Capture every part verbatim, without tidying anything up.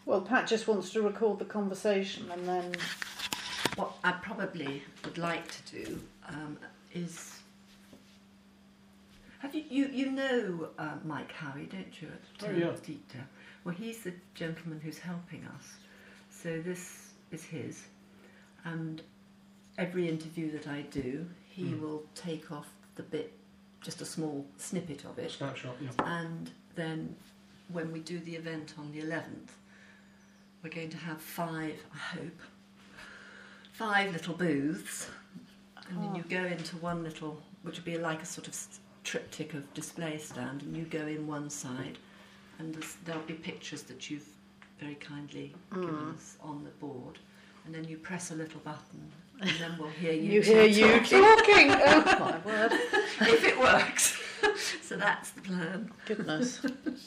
Well, Pat just wants to record the conversation and then... What I probably would like to do um, is... Have you, you, you know uh, Mike Howie, don't you? At, oh, yeah. Dieter? Well, he's the gentleman who's helping us. So this is his. And every interview that I do, he mm. will take off the bit, just a small snippet of it. Snapshot, yeah. And then when we do the event on the eleventh, we're going to have five, I hope, five little booths. And oh. then you go into one little, which would be like a sort of triptych of display stand, and you go in one side, and there'll be pictures that you've very kindly mm. given us on the board, and then you press a little button, and then we'll hear you. You hear you talking. talking. Oh my word! If it works, so that's the plan. Goodness.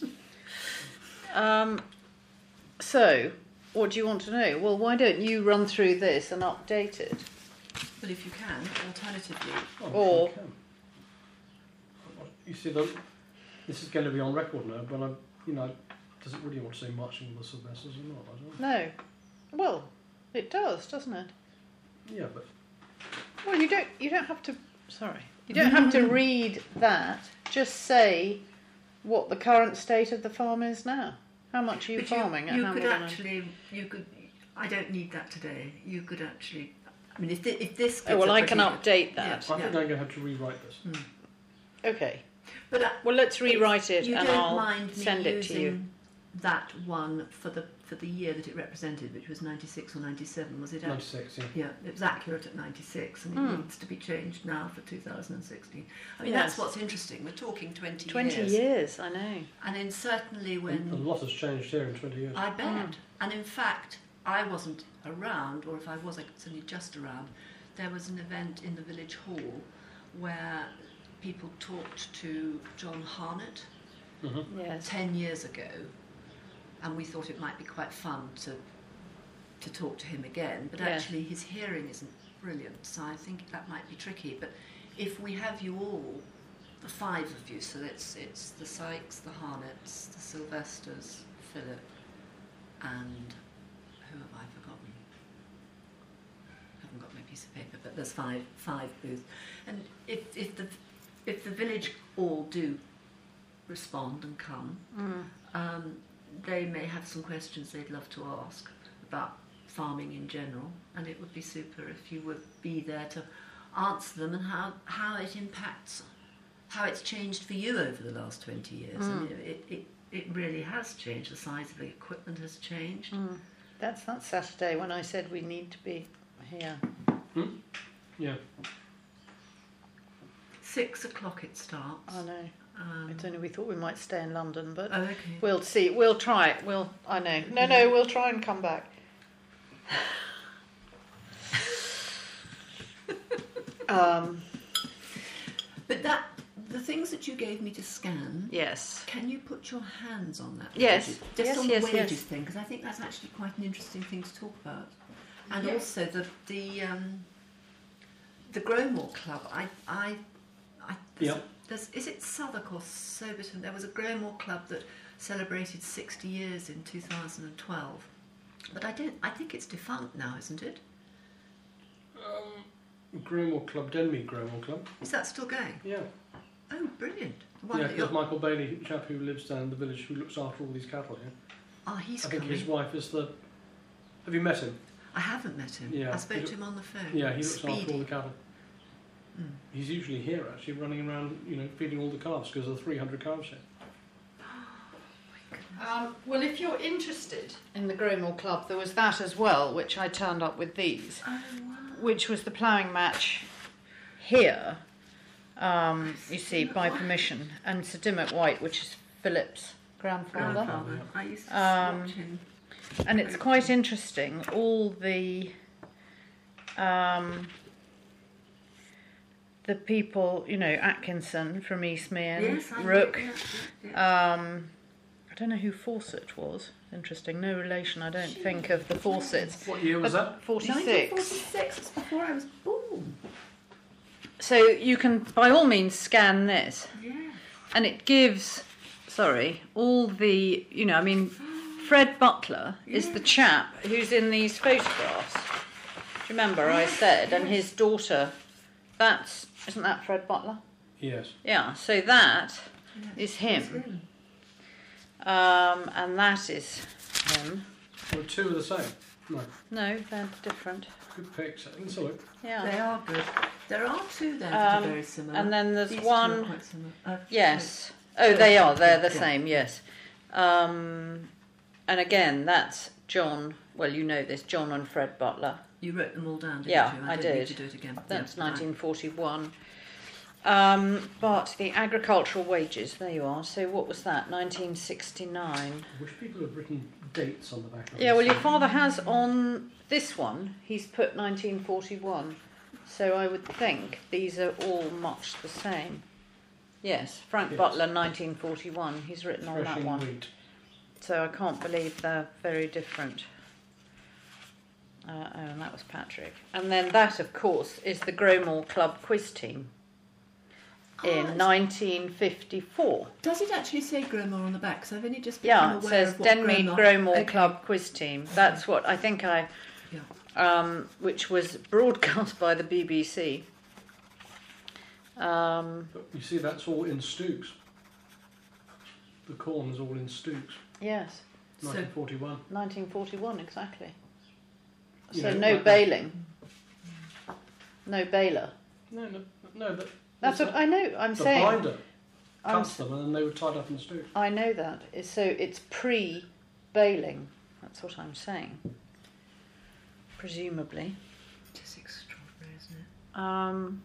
um. So, what do you want to know? Well, why don't you run through this and update it? But if you can, alternatively, oh, or. You, can. You see, the, this is going to be on record now, but I, you know, does it really want to say much in the Sylvesters or not? I don't know. No. Well, it does, doesn't it? Yeah, but. Well, you don't. You don't have to. Sorry, you don't have to read that. Just say what the current state of the farm is now. How much are you but farming? You, you at could Hambledon? actually. You could. I don't need that today. You could actually. I mean, if th- if this. Oh well, I can good, update that. Yeah, I think yeah. I'm going to have to rewrite this. Mm. Okay. But uh, well, let's rewrite it, you and don't I'll mind send me it to you. using that one for the for the year that it represented, which was ninety-six or ninety-seven, was it? ninety-six, yeah. Yeah, it was accurate at ninety-six, and it mm. needs to be changed now for two thousand sixteen. I mean, yes. that's what's interesting. We're talking twenty, twenty years. Twenty years, I know. And then certainly when a lot has changed here in twenty years. I bet. Mm. And in fact, I wasn't around, or if I was, I was only just around. There was an event in the village hall where people talked to John Harnett mm-hmm. yes. ten years ago, and we thought it might be quite fun to to talk to him again. But yeah. actually, his hearing isn't brilliant, so I think that might be tricky. But if we have you all, the five of you, so it's it's the Sykes, the Harnetts, the Sylvesters, Philip, and who have I forgotten? I haven't got my piece of paper, but there's five five booths. And if if the if the village all do respond and come, mm. um, they may have some questions they'd love to ask about farming in general, and it would be super if you would be there to answer them, and how, how it impacts, how it's changed for you over the last twenty years. Mm. I mean, it, it, it really has changed. The size of the equipment has changed. Mm. That's that Saturday when I said we need to be here. Hmm? Yeah. Six o'clock it starts. I know. Um, It's only we thought we might stay in London, but oh, okay. we'll see. We'll try it. We'll. I know. No, no. We'll try and come back. um. But that the things that you gave me to scan. Yes. Can you put your hands on that? Yes. Wages? Just yes, on yes, the wages yes. thing, because I think that's actually quite an interesting thing to talk about. And Yes. also the the um, the Growmore Club. I I I. There's, Yep. there's, is it Southwark or Soberton? There was a Growmore Club that celebrated sixty years in two thousand twelve. But I don't. I think it's defunct now, isn't it? Um, Growmore Club, Denmead Growmore Club. Is that still going? Yeah. Oh, brilliant! The one Yeah, that because you're- Michael Bailey, the chap who lives down in the village, who looks after all these cattle here. Ah, he's I think coming. his wife is the. Have you met him? I haven't met him. Yeah, I spoke he to him on the phone. Yeah, he looks Speedy. after all the cattle. Mm. He's usually here, actually, running around, you know, feeding all the calves because there are three hundred calves here. Um, well, if you're interested in the Growmore Club, there was that as well, which I turned up with these, Oh, wow. which was the ploughing match here. Um, you see, by permission, and Sir Dimmock White, which is Philip's grandfather. Grandfather. I used to Um, watch him. And it's quite interesting, all the um, the people, you know, Atkinson from Eastmead, Yes, I Rook. Yeah, yeah, yeah. Um, I don't know who Fawcett was. Interesting, no relation, I don't think, of the Fawcetts. What year was that? forty-six. nineteen forty-six, it's before I was born. So you can, by all means, scan this. Yeah. And it gives, sorry, all the, you know, I mean, Fred Butler is the chap who's in these photographs. Do you remember I said? And his daughter, that's, isn't that Fred Butler? Yes. Yeah, so that Yeah, is him. it's him. Um, and that is him. Well, two are the same. No. No, they're different. Good pics. Let's have a look. Yeah. They are good. There are two there that Um, are very similar. and then there's These two one- are quite similar. Uh, Yes. Oh, they are. They're the Yeah. same, yes. Um, and again, that's John. Well, you know this, John and Fred Butler. You wrote them all down, didn't Yeah, you? I don't did. Need to do it again. That's Yeah, nineteen forty-one. Um, but the agricultural wages, there you are. So what was that? nineteen sixty-nine. I wish people had written dates on the back of Yeah, this. well, your father has on this one, he's put nineteen forty-one. So I would think these are all much the same. Yes, Frank Yes. Butler, nineteen forty-one. He's written on that Threshing one. wheat. So I can't believe they're very different. Uh, oh, and that was Patrick. And then that, of course, is the Gromore Club quiz team Oh, in it's- nineteen fifty-four. Does it actually say Gromore on the back? Because I've only just become Yeah, it aware says of what Denmead Gromore... Gromore Okay. Club quiz team. That's what I think I, Yeah. um, which was broadcast by the B B C. Um, But you see, that's all in Stooks. The corn is all in Stooks. yes, So, nineteen forty-one. nineteen forty-one exactly. You So know, no like- baling, no baler. No, no, no. But That's what I know. I'm the saying. binder I'm cuts them, and then they were tied up in Stooks. I know that. It's- So it's pre-bailing. That's what I'm saying. Presumably. just extraordinary, isn't it? Um,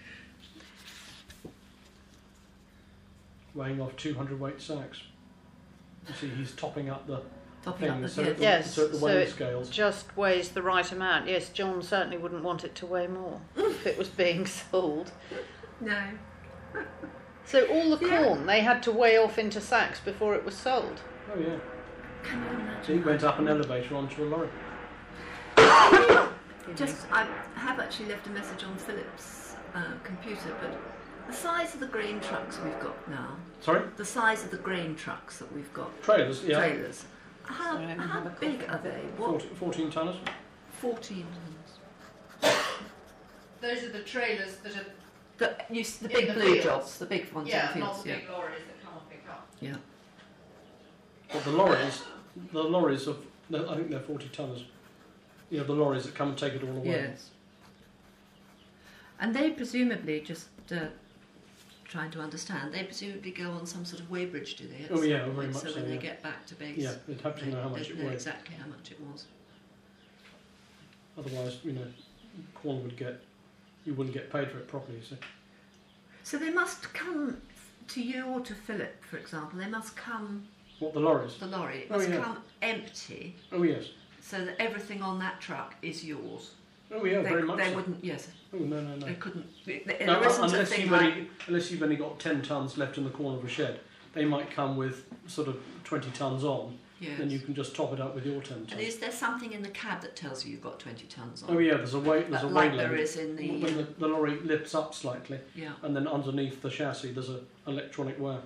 Weighing off two hundred weight sacks. You see, he's topping up the Topping up thing, the... so, yes. at the, Yes, so at the so weighing it- scales. just weighs the right amount. Yes, John certainly wouldn't want it to weigh more if it was being sold. No. So all the Yeah. corn they had to weigh off into sacks before it was sold. Oh yeah. Can you imagine? So he went up an elevator onto a lorry. Just, I have actually left a message on Philip's uh, computer, but the size of the grain trucks we've got now, Sorry, the size of the grain trucks that we've got, trailers. Yeah. trailers, how, Sorry, I'm gonna how have a big coffee. are they? What? Fourteen, fourteen tonners. fourteen tons. Those are the trailers that are The, you, s- the In big the blue fields. jobs, the big ones in the fields. Yeah. lorries that come and pick up. Yeah. But the lorries, the lorries of, no, I think they're forty tonners. You know, the lorries that come and take it all away. Yes. And they presumably, just uh, trying to understand, they presumably go on some sort of weighbridge, do they? at Oh, some yeah, very point, much So so, when they yeah. get back to base, Yeah, they'd have to they, know how much they'd it know weighs. exactly how much it was. Otherwise, you know, corn would get, you wouldn't get paid for it properly. So So they must come to you or to Philip, for example. They must come. what the lorries? The lorry it Oh, must yeah. come empty, Oh yes. so that everything on that truck is yours. Oh yeah, they, very much. They so. wouldn't. Yes. Oh no no no. They couldn't. There No, isn't a unless thing you've like. only unless you've only got ten tons left in the corner of a shed, they might come with sort of twenty tons on. Yes. Then you can just top it up with your ten And tons. is there something in the cab that tells you you've got twenty tons on? Oh yeah, there's a weight. There's Uh, a like weight there limit. is in the. When the, the lorry lifts up slightly, Yeah. and then underneath the chassis there's a electronic wear.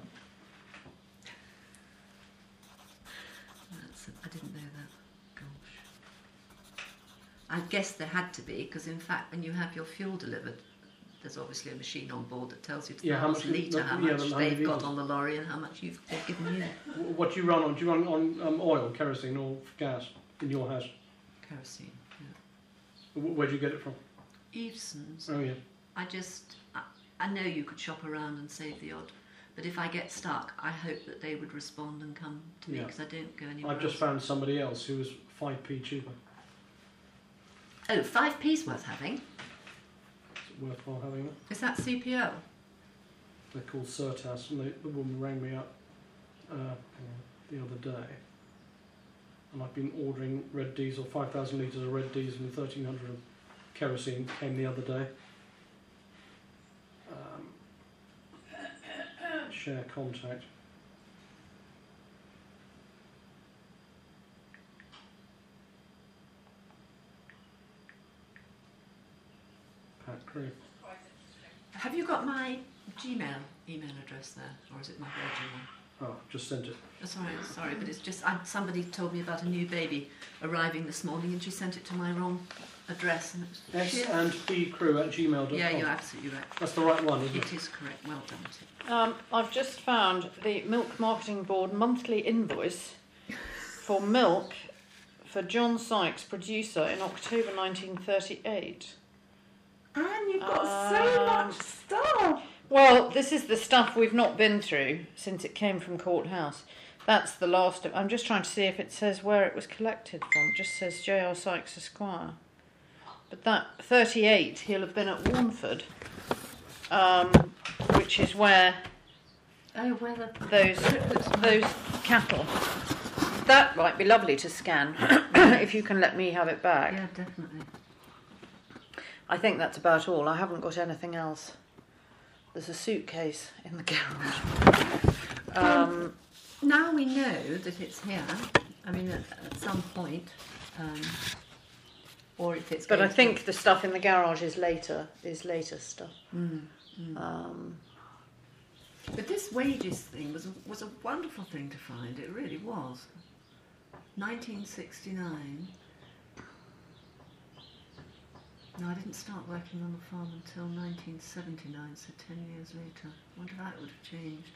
That's, I didn't know that. Gosh. I guess there had to be, because in fact, when you have your fuel delivered, there's obviously a machine on board that tells you to Yeah, the how last much- litre how yeah, much how many they've got litres. on the lorry and how much you've they've given you. Wh- What do you run on? Do you run on um, oil, kerosene, or gas in your house? Kerosene. Yeah. Wh- Where'd you get it from? Eveson's. Oh yeah. I just, I, I know you could shop around and save the odd, but if I get stuck, I hope that they would respond and come to me Yeah. because I don't go anywhere I've just else. found somebody else who was five p cheaper. Oh, five p's worth having. Is it worthwhile having it? Is that C P O? They're called Certas, and they, the woman rang me up uh, the other day, and I've been ordering red diesel, five thousand litres of red diesel and thirteen hundred of kerosene. Came the other day. Um, share contact. Pat Crew. Have you got my Gmail email address there, or is it my Virgin one? Oh, I've just sent it. Oh, sorry, sorry, but it's just I, somebody told me about a new baby arriving this morning, and she sent it to my wrong address, and it was S shit. and P crew at gmail dot com. Yeah, you're absolutely right. That's the right one, isn't it? It is correct. Well done, Tim. Um, I've just found the Milk Marketing Board monthly invoice for milk for John Sykes, producer, in October nineteen thirty-eight. And you've got so Um, much stuff. Well, this is the stuff we've not been through since it came from Court House. That's the last of... I'm just trying to see if it says where it was collected from. It just says J R Sykes Esquire. But that thirty-eight, he'll have been at Warnford, um, which is where Oh, where the those those cattle... That might be lovely to scan, if you can let me have it back. Yeah, definitely. I think that's about all. I haven't got anything else. There's a suitcase in the garage. Um, Now we know that it's here. I mean, at, at some point, um, or if it's. but I going to- think the stuff in the garage is later, is later stuff. Mm, mm. Um, But this wages thing was a, was a wonderful thing to find. It really was. nineteen sixty-nine. No, I didn't start working on the farm until nineteen seventy-nine, so ten years later. I wonder if that would have changed.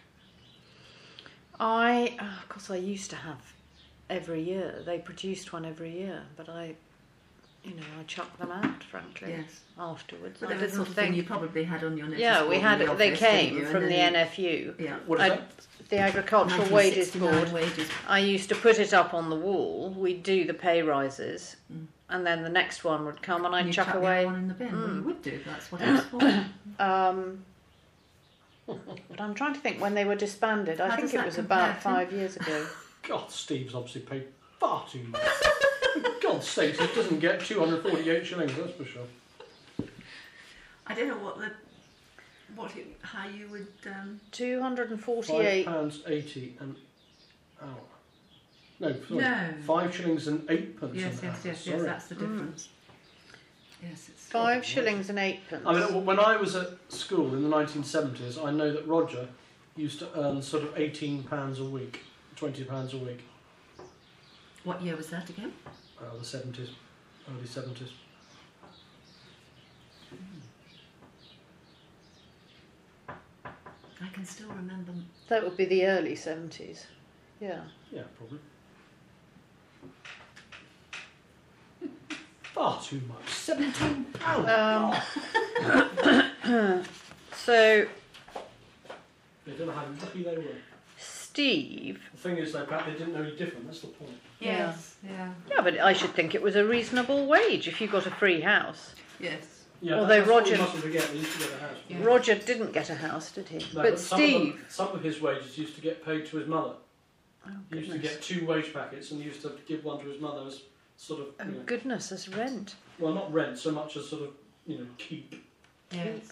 I, oh, of course, I used to have every year. They produced one every year, but I, you know, I chucked them out, frankly, Yes. afterwards. But I that was the didn't sort of thing think. you probably had on your notice Yeah, we board had. in the They office, didn't came you? from And the then N F U, you- Yeah. What is I- that? the Agricultural Wages nineteen sixty-nine Board. wages. I used to put it up on the wall. We'd do the pay rises, Mm. and then the next one would come, and I'd You chuck chuck the away. other one in the bin. Well, you Mm. would do. That's what it's for. Um, but I'm trying to think when they were disbanded. I How think does it that was compare about to- five years ago. God, Steve's obviously paid far too much. For God's sake, he doesn't get two hundred forty-eight shillings, that's for sure. I don't know what the what it, how you would. Um, Two hundred and Five forty-eight. pounds eighty an hour. No, sorry. No. Five shillings and eight pence yes, an yes, hour. yes, Sorry. yes. That's the Mm. difference. Yes, it's. Five shillings and eight pence. I mean, when I was at school in the nineteen seventies, I know that Roger used to earn sort of eighteen pounds a week, twenty pounds a week. What year was that again? Uh, the seventies, early seventies. I can still remember. That would be the early seventies. Yeah. Yeah, probably. Far too much. Seventeen pounds. Um, so, They don't know how lucky they were. Steve. The thing is, they perhaps they didn't know any different. That's the point. Yes. Yeah. Yeah, but I should think it was a reasonable wage if you got a free house. Yes. Yeah, Although that's what Roger- you mustn't forget. They used to get a house. Yeah. Roger didn't get a house, did he? No, but some of them- Steve. some of his wages used to get paid to his mother. Oh, He used to goodness. get two wage packets and he used to give one to his mother as sort of, Oh, you know, goodness, as rent. well, not rent so much as sort of, you know, keep. Yes.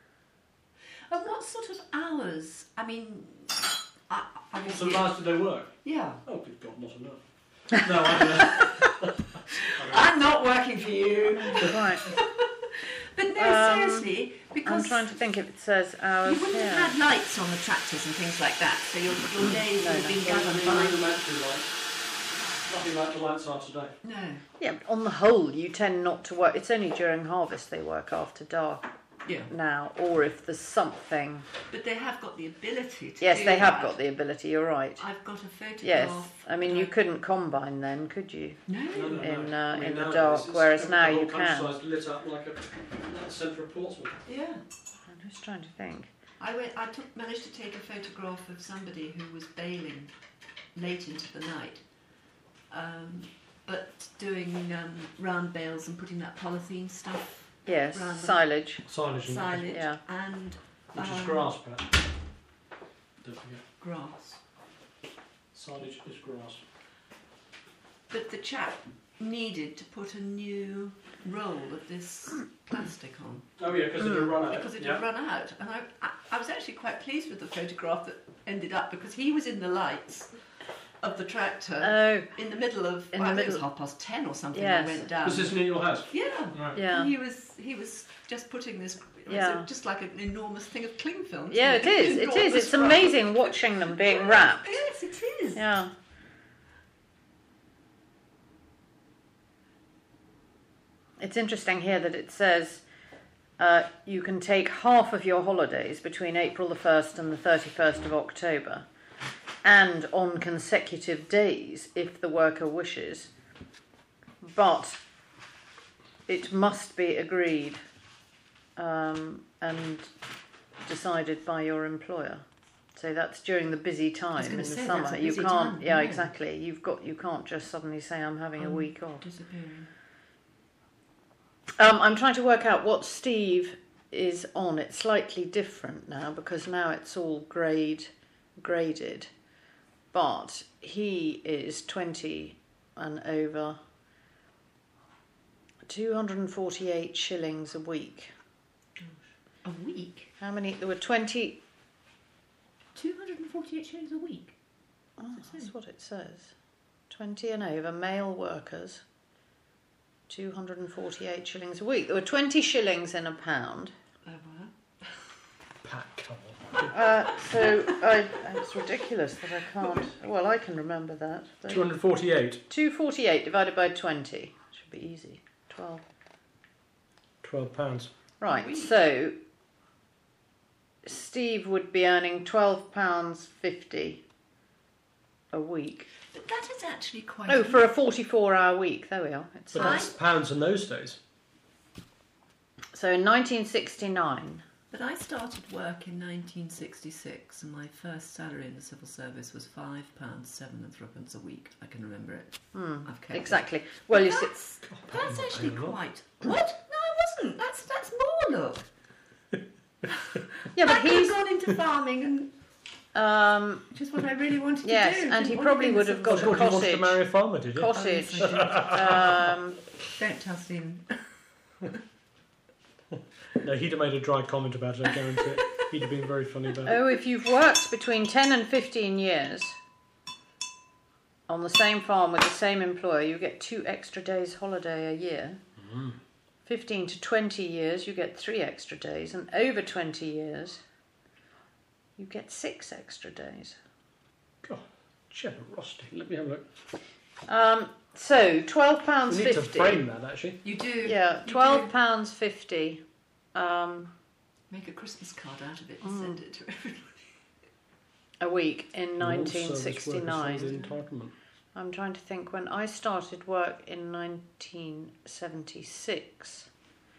And what sort of hours? I mean, I, I What sort of hours did they work? Yeah. Oh, good God, not enough. No, I don't know. I'm not working for you. Right. But no, Um, seriously, I'm because trying to think if it says you hours wouldn't here. have had lights on the tractors and things like that, so your, your days No, would have no. been Very governed by. rudimentary lights. Nothing like the lights are today. No. Yeah, but on the whole, you tend not to work. It's only during harvest they work after dark Yeah. now, or if there's something. But they have got the ability to Yes, do they have that. got the ability. You're right. I've got a photograph. Yes, I mean that you couldn't combine then, could you? No. No, no, In, no. uh, I mean, in the nowadays dark, it's- whereas the now whole you can. countryside's lit up like a, like a centre of Portsmouth. Yeah. I'm just trying to think. I went. I took, managed to take a photograph of somebody who was baling late into the night, um, but doing um, round bales and putting that polythene stuff, Yes, Random. silage. Silage, and- silage, Yeah. and which is um, grass, perhaps. Don't forget. grass. Silage is grass. But the chap needed to put a new roll of this plastic on Oh yeah, because it had run out. because it yeah. had run out, and I, I, I was actually quite pleased with the photograph that ended up because he was in the lights of the tractor Oh, in the middle of. in well, the I think it was middle. half past ten or something. Yes. I went down. Was this in your house? Yeah. Right. yeah. And he was he was just putting this. Yeah. It's just like an enormous thing of cling film. Yeah, it is. It is. It's amazing watching them being wrapped. Yes, it is. Yeah. It's interesting here that it says uh, you can take half of your holidays between April the first and the thirty-first of October, and on consecutive days if the worker wishes, but it must be agreed um, and decided by your employer. So that's during the busy time in the say, summer. that's a You busy can't, time, yeah, yeah. exactly. You've got, you can't just suddenly say I'm having a Um, week off. Disappearing. Um, I'm trying to work out what Steve is on. It's slightly different now because now it's all grade graded, but he is twenty and over. two hundred forty-eight shillings a week. A week? How many? There were twenty. two hundred forty-eight shillings a week? Oh, that's what it says. twenty and over male workers. two hundred forty-eight shillings a week. There were twenty shillings in a pound. Oh, wow. Pat, come on. Uh, so I, it's ridiculous that I can't. Well, I can remember that. two hundred forty-eight. two forty-eight divided by twenty. Should be easy. twelve. twelve pounds. Right, so Steve would be earning twelve pounds fifty a week. But that is actually quite... Oh, for a forty-four hour week. There we are. It's But uh, that's pounds in those days. So in nineteen sixty-nine... But I started work in nineteen sixty-six, and my first salary in the civil service was five pounds seven and threepence a week. I can remember it. Hmm, I've kept exactly. Well, you see... That's, that's not actually paying a lot. quite... What? No, I wasn't. That's that's more, look. Yeah, I but could have he's... gone into farming, and Um, which is what I really wanted Yes, to do. and he Didn't want probably to be would in have the got I civil a thought you wanted to cottage. marry a farmer, did you? Cottage. Oh, yes, um, Don't tell Stephen. No, he'd have made a dry comment about it, I guarantee it. He'd have been very funny about it. oh, if you've worked between ten and fifteen years on the same farm with the same employer, you get two extra days holiday a year. Mm. fifteen to twenty years, you get three extra days. And over twenty years, you get six extra days. God, generosity. Let me have a look. Um, so, twelve pounds We need fifty. to frame that, actually. You do. Yeah, you twelve do. pounds fifty. Um, Make a Christmas card out of it and Mm. send it to everybody. a week in All nineteen service workers sixty-nine. fund entitlement. I'm trying to think when I started work in nineteen seventy-six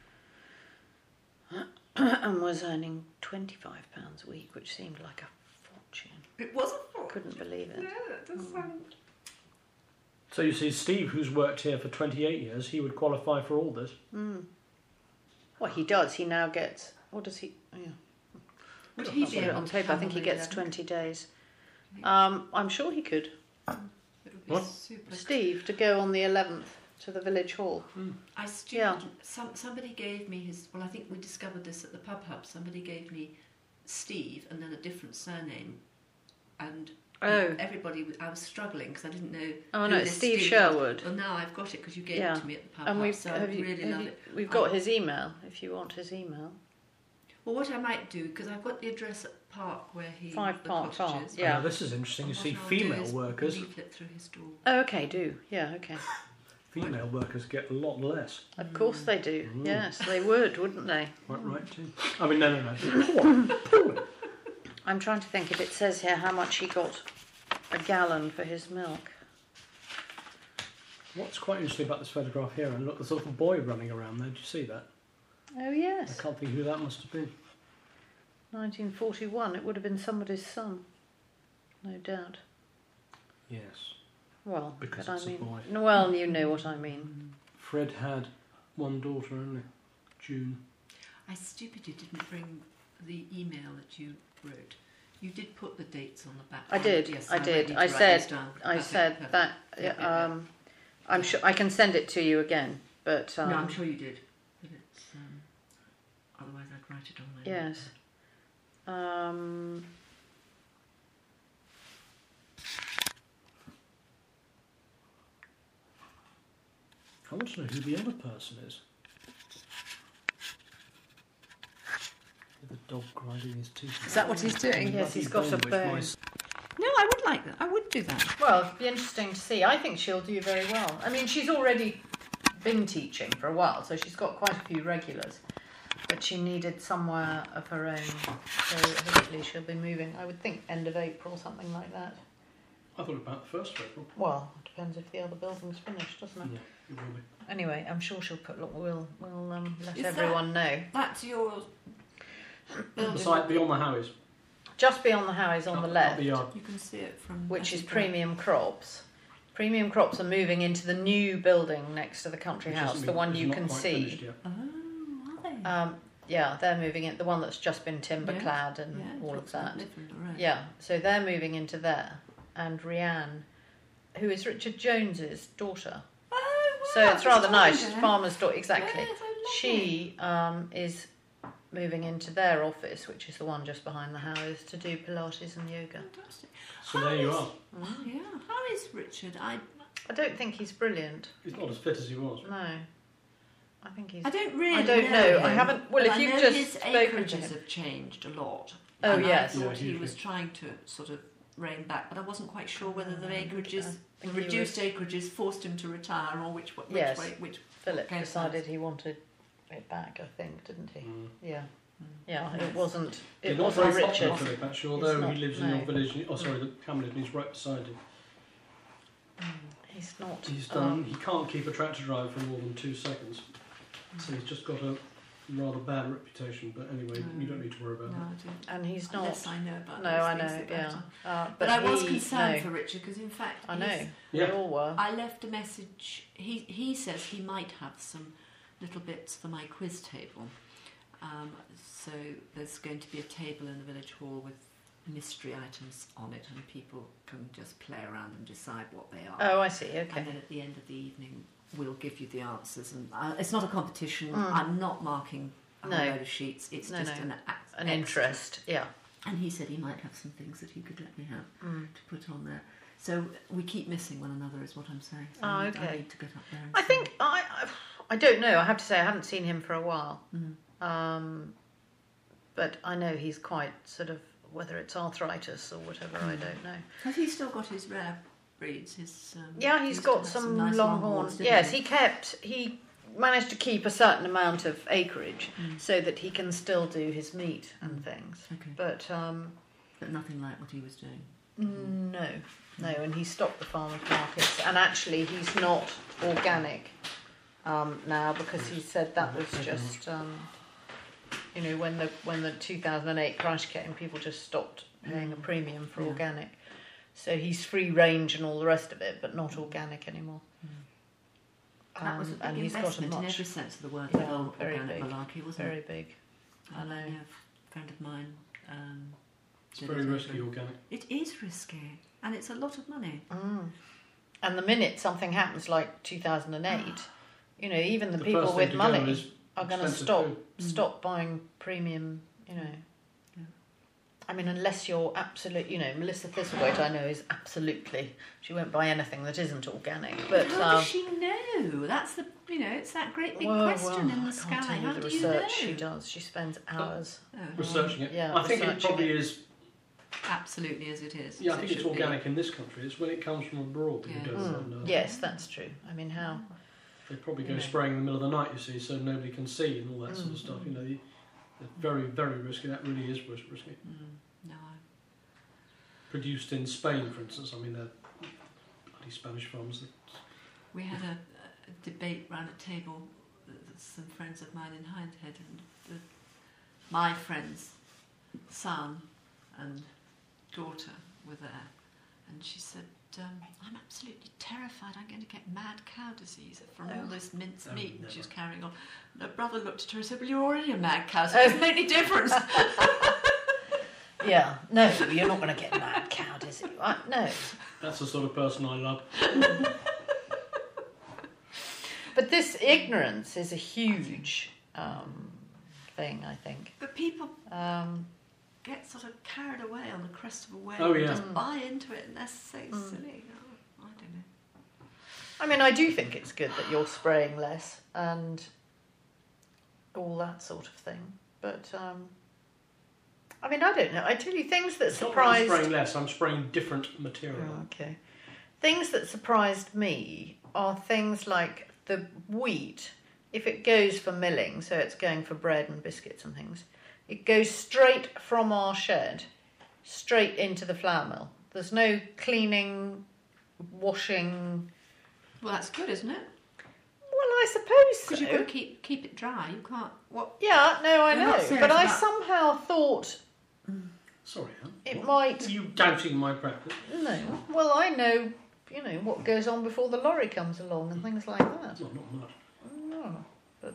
and was earning twenty-five pounds a week, which seemed like a fortune. It wasn't for. Couldn't believe it. No, that does sound. So you see, Steve, who's worked here for twenty-eight years, he would qualify for all this. Mm. Well, he does. He now gets. What does he? Oh, yeah. Would he I've be got it able on to paper. I have think he on gets the twenty days. eleventh? Um, I'm sure he could. It would be What? super. Steve to go on the eleventh to the village hall. I stupid. Yeah. Some somebody gave me his. Well, I think we discovered this at the pub hub. Somebody gave me Steve and then a different surname, and Oh. everybody. was- I was struggling because I didn't know. Oh who no, this it's Steve was. Sherwood. Well, now I've got it because you gave Yeah. it to me at the pub And hub. we've So I have you, really have love you- it. we've got Um, his email if you want his email. Well, what I might do because I've got the address at Park where he Five the Park Farm, cottages. yeah. Now, this is interesting. You And see, what I'll do female is workers, leaflet through his door. Oh, okay, do yeah, okay. female workers get a lot less. Of course they do. Mm. Yes, they would, wouldn't they? Quite right too. I mean, no, no, no. Pull on, pull it. I'm trying to think if it says here how much he got a gallon for his milk. What's quite interesting about this photograph here, and look, there's a little boy running around there. Did you see that? Oh I yes, can't think who that must have been. nineteen forty-one. It would have been somebody's son, no doubt. Yes. Well, Because but it's I a mean, boy. no, well, you know what I mean. Fred had one daughter only, June. I stupidly didn't bring the email that you wrote. You did put the dates on the back. I did. Yes, I might did. need to I write said. these down. I Perfect, said perfect. that. Yeah, yeah, yeah. Um, I'm sure I can send it to you again, but um, no, I'm sure you did. But it's um, otherwise I'd write it on my. yes. Um, I want to know who the other person is. dog grinding his teeth. Is that what he's doing? Yes, he's got a bone. No, I would like that. I would do that. Well, it'd be interesting to see. I think she'll do very well. I mean, she's already been teaching for a while, so she's got quite a few regulars. But she needed somewhere of her own, so hopefully she'll be moving. I would think end of April, something like that. I thought about the first of April. Well, it depends if the other building's finished, doesn't it? Yeah, it will be. Anyway, I'm sure she'll put. Look, we'll we'll um, let Is everyone know. That's your The building. site beyond the Howies. Just beyond the Howies on Up- the up left, the yard. You can see it from. which is Hattie Premium Crops. Premium Crops are moving into the new building next to the country Which house, isn't the be- one is you not can quite see. finished yet. Oh, are they? Um, yeah, they're moving in. The one that's just been timber Yeah. clad and yeah, all of looks like that. Liverpool, right. Yeah, so they're moving into there, and Rianne, who is Richard Jones's daughter. Oh, wow. So it's rather Just nice. talking to Farmer's daughter, exactly. Yeah, so lovely. She um, is moving into their office, which is the one just behind the house, to do Pilates and yoga. Fantastic. So there you are. Oh, yeah. How is Richard? I I don't think he's brilliant. He's not as fit as he was. No, I think he's. I don't really. I don't know. I him, haven't- well, but if I you've know just his spoken to acreages him. have changed a lot. Oh, and yes. I thought Yeah, he hugely. was trying to sort of rein back, but I wasn't quite sure whether the Mm, acreages, I the think he reduced acreages, forced him to retire, or which, which Yes. way, which. Philip Okay, decided he wanted it back. I think, didn't he? Mm. Yeah, Mm. yeah. Yes. It wasn't. You're It not wasn't very Richard. popular, Philip, actually, although not, he lives in no. your village. Oh, sorry, the Hamlet is right beside him. He's not. He's um, done. He can't keep a tractor driver for more than two seconds, so he's just got a rather bad reputation. But anyway, Mm. you don't need to worry about No, that. I don't. and he's not. Unless I know about No, those I things, know. the Yeah, better. uh, But, but I was he- concerned no, for Richard because, in fact, I he's- know. Yeah. We all were. I left a message. He he says he might have some little bits for my quiz table. Um, so there's going to be a table in the village hall with mystery items on it, and people can just play around and decide what they are. Oh, I see. Okay. And then at the end of the evening, we'll give you the answers. And uh, it's not a competition. Mm. I'm not marking a No. load of sheets. It's No, just no. an, ac- An extra. interest. Yeah. And he said he might have some things that he could let me have Mm. to put on there. So we keep missing one another, is what I'm saying. So Oh, I need- I okay. need to get up there. And I see. think I. I- I don't know. I have to say I haven't seen him for a while. Mm. Um, but I know he's quite sort of whether it's arthritis or whatever. I don't know. Has he still got his rare breeds? His um, Yeah, he he's used to got have some, nice longhorns. didn't Yes, he? he kept. He managed to keep a certain amount of acreage Mm. so that he can still do his meat and things. Okay, But um, but nothing like what he was doing. no, no, and he stopped the farmers markets. And actually, he's not organic um, now because he said that was just. Um, you know, when the when the two thousand eight crash came, people just stopped paying a Mm. premium for Yeah. organic. So he's free range and all the rest of it, but not organic anymore. That was a Um, big and he's got a investment in much every sense of the word. Yeah, the whole very organic big, malarkey, wasn't very it? big. I And know. yeah, a friend of mine. Um, It's did very it risky, over- organic. It is risky, and it's a lot of money. Mm. And the minute something happens like two thousand eight, you know, even the, The people first thing with to money go is are going to expensive stop food. Mm. stop buying premium. You know, Yeah. I mean, unless you're absolute, you know, Melissa Thistlethwaite, I know is absolutely she won't buy anything that isn't organic. But how um, does she know? That's the you know, it's that great big well, question well, in the I sky. can't tell you How the do research you know? she does. She spends hours. Oh, Researching it. Yeah, I think it researching probably it. is. absolutely as it is. Yeah, I as think it it's should be. organic in this country. It's when it comes from abroad that Yeah. you don't Mm. know. Yes, that's true. I mean, how? They probably You go know. spraying in the middle of the night, you see, so nobody can see and all that sort of Mm. stuff. You know, you, they're very, very risky. That really is ris- risky. Mm, no, I, Produced in Spain, for instance. I mean, they're bloody Spanish farms. That, we had a, a debate round a table with some friends of mine in Hindhead, and the, my friend's son and daughter were there, and she said, um, I'm absolutely terrified I'm going to get mad cow disease from all Oh. this minced Oh, meat never. she was carrying on. And her brother looked at her and said, well, you're already a mad cow, so it doesn't make any difference. Yeah, no, you're not going to get mad cow disease. Right? No. that's the sort of person I love. But this ignorance is a huge um, thing, I think. But people Um, get sort of carried away on the crest of a wave Oh, and yeah. just Mm. buy into it, and they're so Mm. silly. Oh, I don't know. I mean, I do think it's good that you're spraying less and all that sort of thing. But um, I mean, I don't know. I tell you, things that It's not that I'm surprised. spraying less, I'm spraying different material. Oh, okay. Things that surprised me are things like the wheat. If it goes for milling, so it's going for bread and biscuits and things, it goes straight from our shed, straight into the flour mill. There's no cleaning, washing. Well, that's good, isn't it? Well, I suppose so. Because you've got to keep keep it dry. You can't. What? Yeah, no, I You're not know. serious But I about- somehow thought Sorry, Anne. it What? might. Are you doubting my practice? No. Well, I know, you know, what goes on before the lorry comes along and things like that. Well, not much. No. But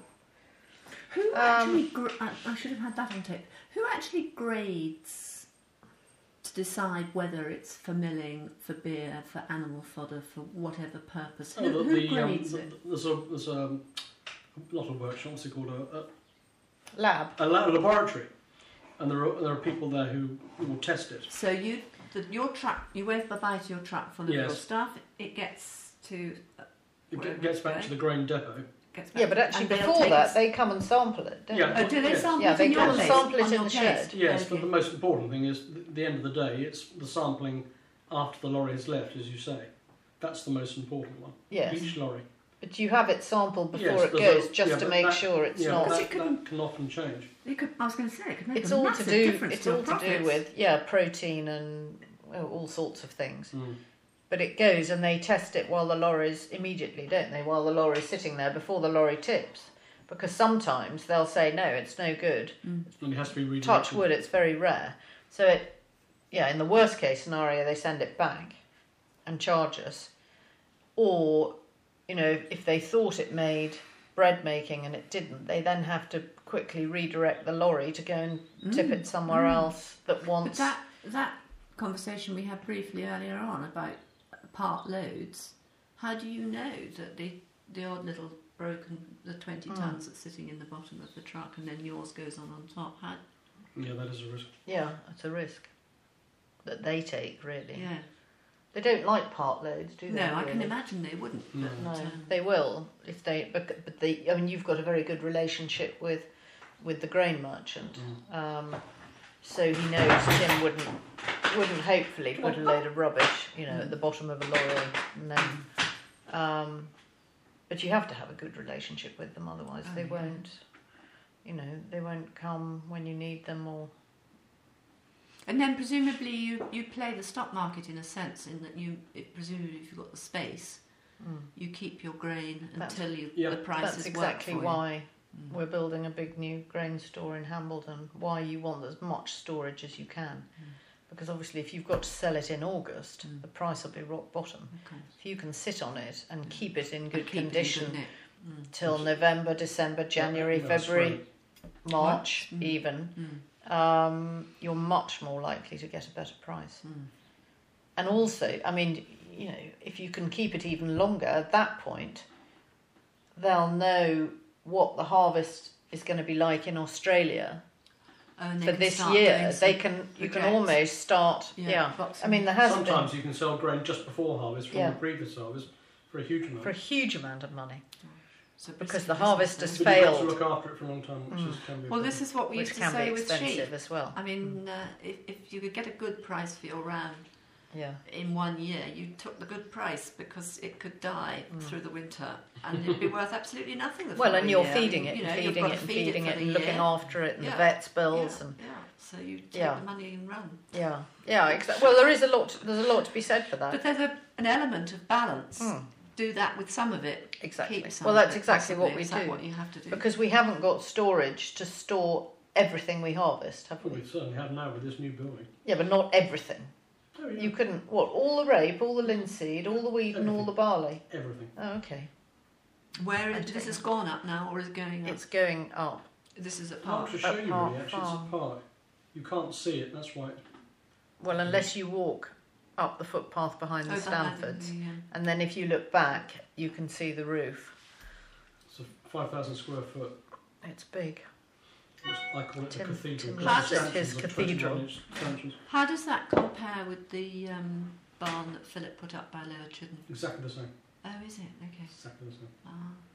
Who Um, actually? Gr- I, I should have had that on tape. Who actually grades to decide whether it's for milling, for beer, for animal fodder, for whatever purpose? Who, Oh, who the, um, grades the, it? there's a there's a, um, a lot of workshops. They called a, lab. a, a la- laboratory, and there are there are people there who, who will test it. So you, the, your truck, you wave bye bye to your truck full of your Yes. stuff. It gets to. uh, It Wherever ge- gets it's back going. to the grain depot. Gets back Yeah, but actually and they'll before take that, us- they come and sample it, don't Yeah. they? Oh, do they Yes. sample Yeah, it they in come your and place? sample it On in your the place? shed. Yes, Okay. but the most important thing is th- at the end of the day, it's the sampling after the lorry has left, as you say. That's the most important one. Yes. Each lorry. But you have it sampled before Yes, it there's goes, a- just yeah, to but make that- sure it's yeah, not. but Because that, it couldn't- that can often change. It could, I was going to say it could make It's a all massive to do. difference It's to your all to profits. do with yeah, protein and well, all sorts of things. Mm. But it goes and they test it while the lorry's immediately, don't they? While the lorry's sitting there before the lorry tips, because sometimes they'll say no, it's no good. Mm. And it has to be redirected. Touch wood, it's very rare. So it, yeah, in the worst case scenario, they send it back and charge us. Or, you know, if they thought it made bread making and it didn't, they then have to quickly redirect the lorry to go and tip Mm. it somewhere Mm. else that But wants. that that conversation we had briefly earlier on about part loads, how do you know that the the odd little broken the twenty Mm. tons that's sitting in the bottom of the truck and then yours goes on on top? How, Yeah, that is a risk. Yeah, it's a risk that they take, really. yeah. They don't like part loads, do they? No, I can really? imagine they wouldn't. No. But, No, um, they will if they. But, but they. I mean, you've got a very good relationship with, with the grain merchant. Mm. Um, so he knows Tim wouldn't wouldn't hopefully put a load of rubbish, you know, at the bottom of a lorry, and then. Um, but you have to have a good relationship with them, otherwise Oh, they yeah. won't. You know, they won't come when you need them, or and then presumably you, you play the stock market in a sense, in that you it, presumably if you've got the space, mm. you keep your grain That's- until you Yeah. the prices that's exactly work for why. you. Mm. We're building a big new grain store in Hambledon. Why you want as much storage as you can. Mm. Because obviously if you've got to sell it in August, Mm. the price will be rock bottom. Okay. If you can sit on it and Yeah. keep it in And good keep it in condition good nick. Mm. till November, December, January, Yeah, February, spring. March Mm. even, Mm. um, you're much more likely to get a better price. Mm. And also, I mean, you know, if you can keep it even longer, at that point, they'll know what the harvest is going to be like in Australia Oh, and they for can this start year. doing They some can, you can projects. almost start, Yeah, yeah. boxing. I mean, there hasn't been Sometimes you can sell grain just before harvest from Yeah. the previous harvest for a huge amount. for a huge amount of money. So because basically the this harvest is has the- But you've got to failed. look after it for a long time, which Mm. is, can be a Well, problem. this is what we Which used to can say be with expensive sheep. as well. I mean, uh, if, if you could get a good price for your ram Yeah. in one year, you took the good price because it could die Mm. through the winter and it'd be worth absolutely nothing. The Well, and following you're year. feeding I it, mean, you and know, you've feeding got it, to and feed feeding for it, the and looking year. after it, and Yeah. the vet's bills, yeah, and yeah. So you take Yeah. the money and run. yeah, yeah. Exactly. Well, there is a lot. There's a lot to be said for that. But there's a, an element of balance. Mm, Do that with some of it. exactly. Keep some Well, of that's it, exactly what possibly. we Is that do what you have to do? because we haven't got storage to store everything we harvest, have Well, we? we certainly have now with this new building. Yeah, but not everything. Oh, yeah. You couldn't. What? All the rape, all the linseed, all the wheat, and all the barley. Everything. Oh, okay. Where I is take this has that. gone up now, or is it going up? It's going up. This is a Hard park. to show you Park really, actually. It's Farm. a park. You can't see it, that's why. Well, unless you walk up the footpath behind the Oh, behind Stanfords, the, um, and then if you look back, you can see the roof. It's a five thousand square foot. It's big. It's, I call it Tim- a cathedral. Tim because loves the it, stanchions his are cathedral. twenty-one inch stanchions. How does that compare with the um, barn that Philip put up by Lower Chidden? Exactly the same. Oh, is it? Okay. Exactly the same. Ah,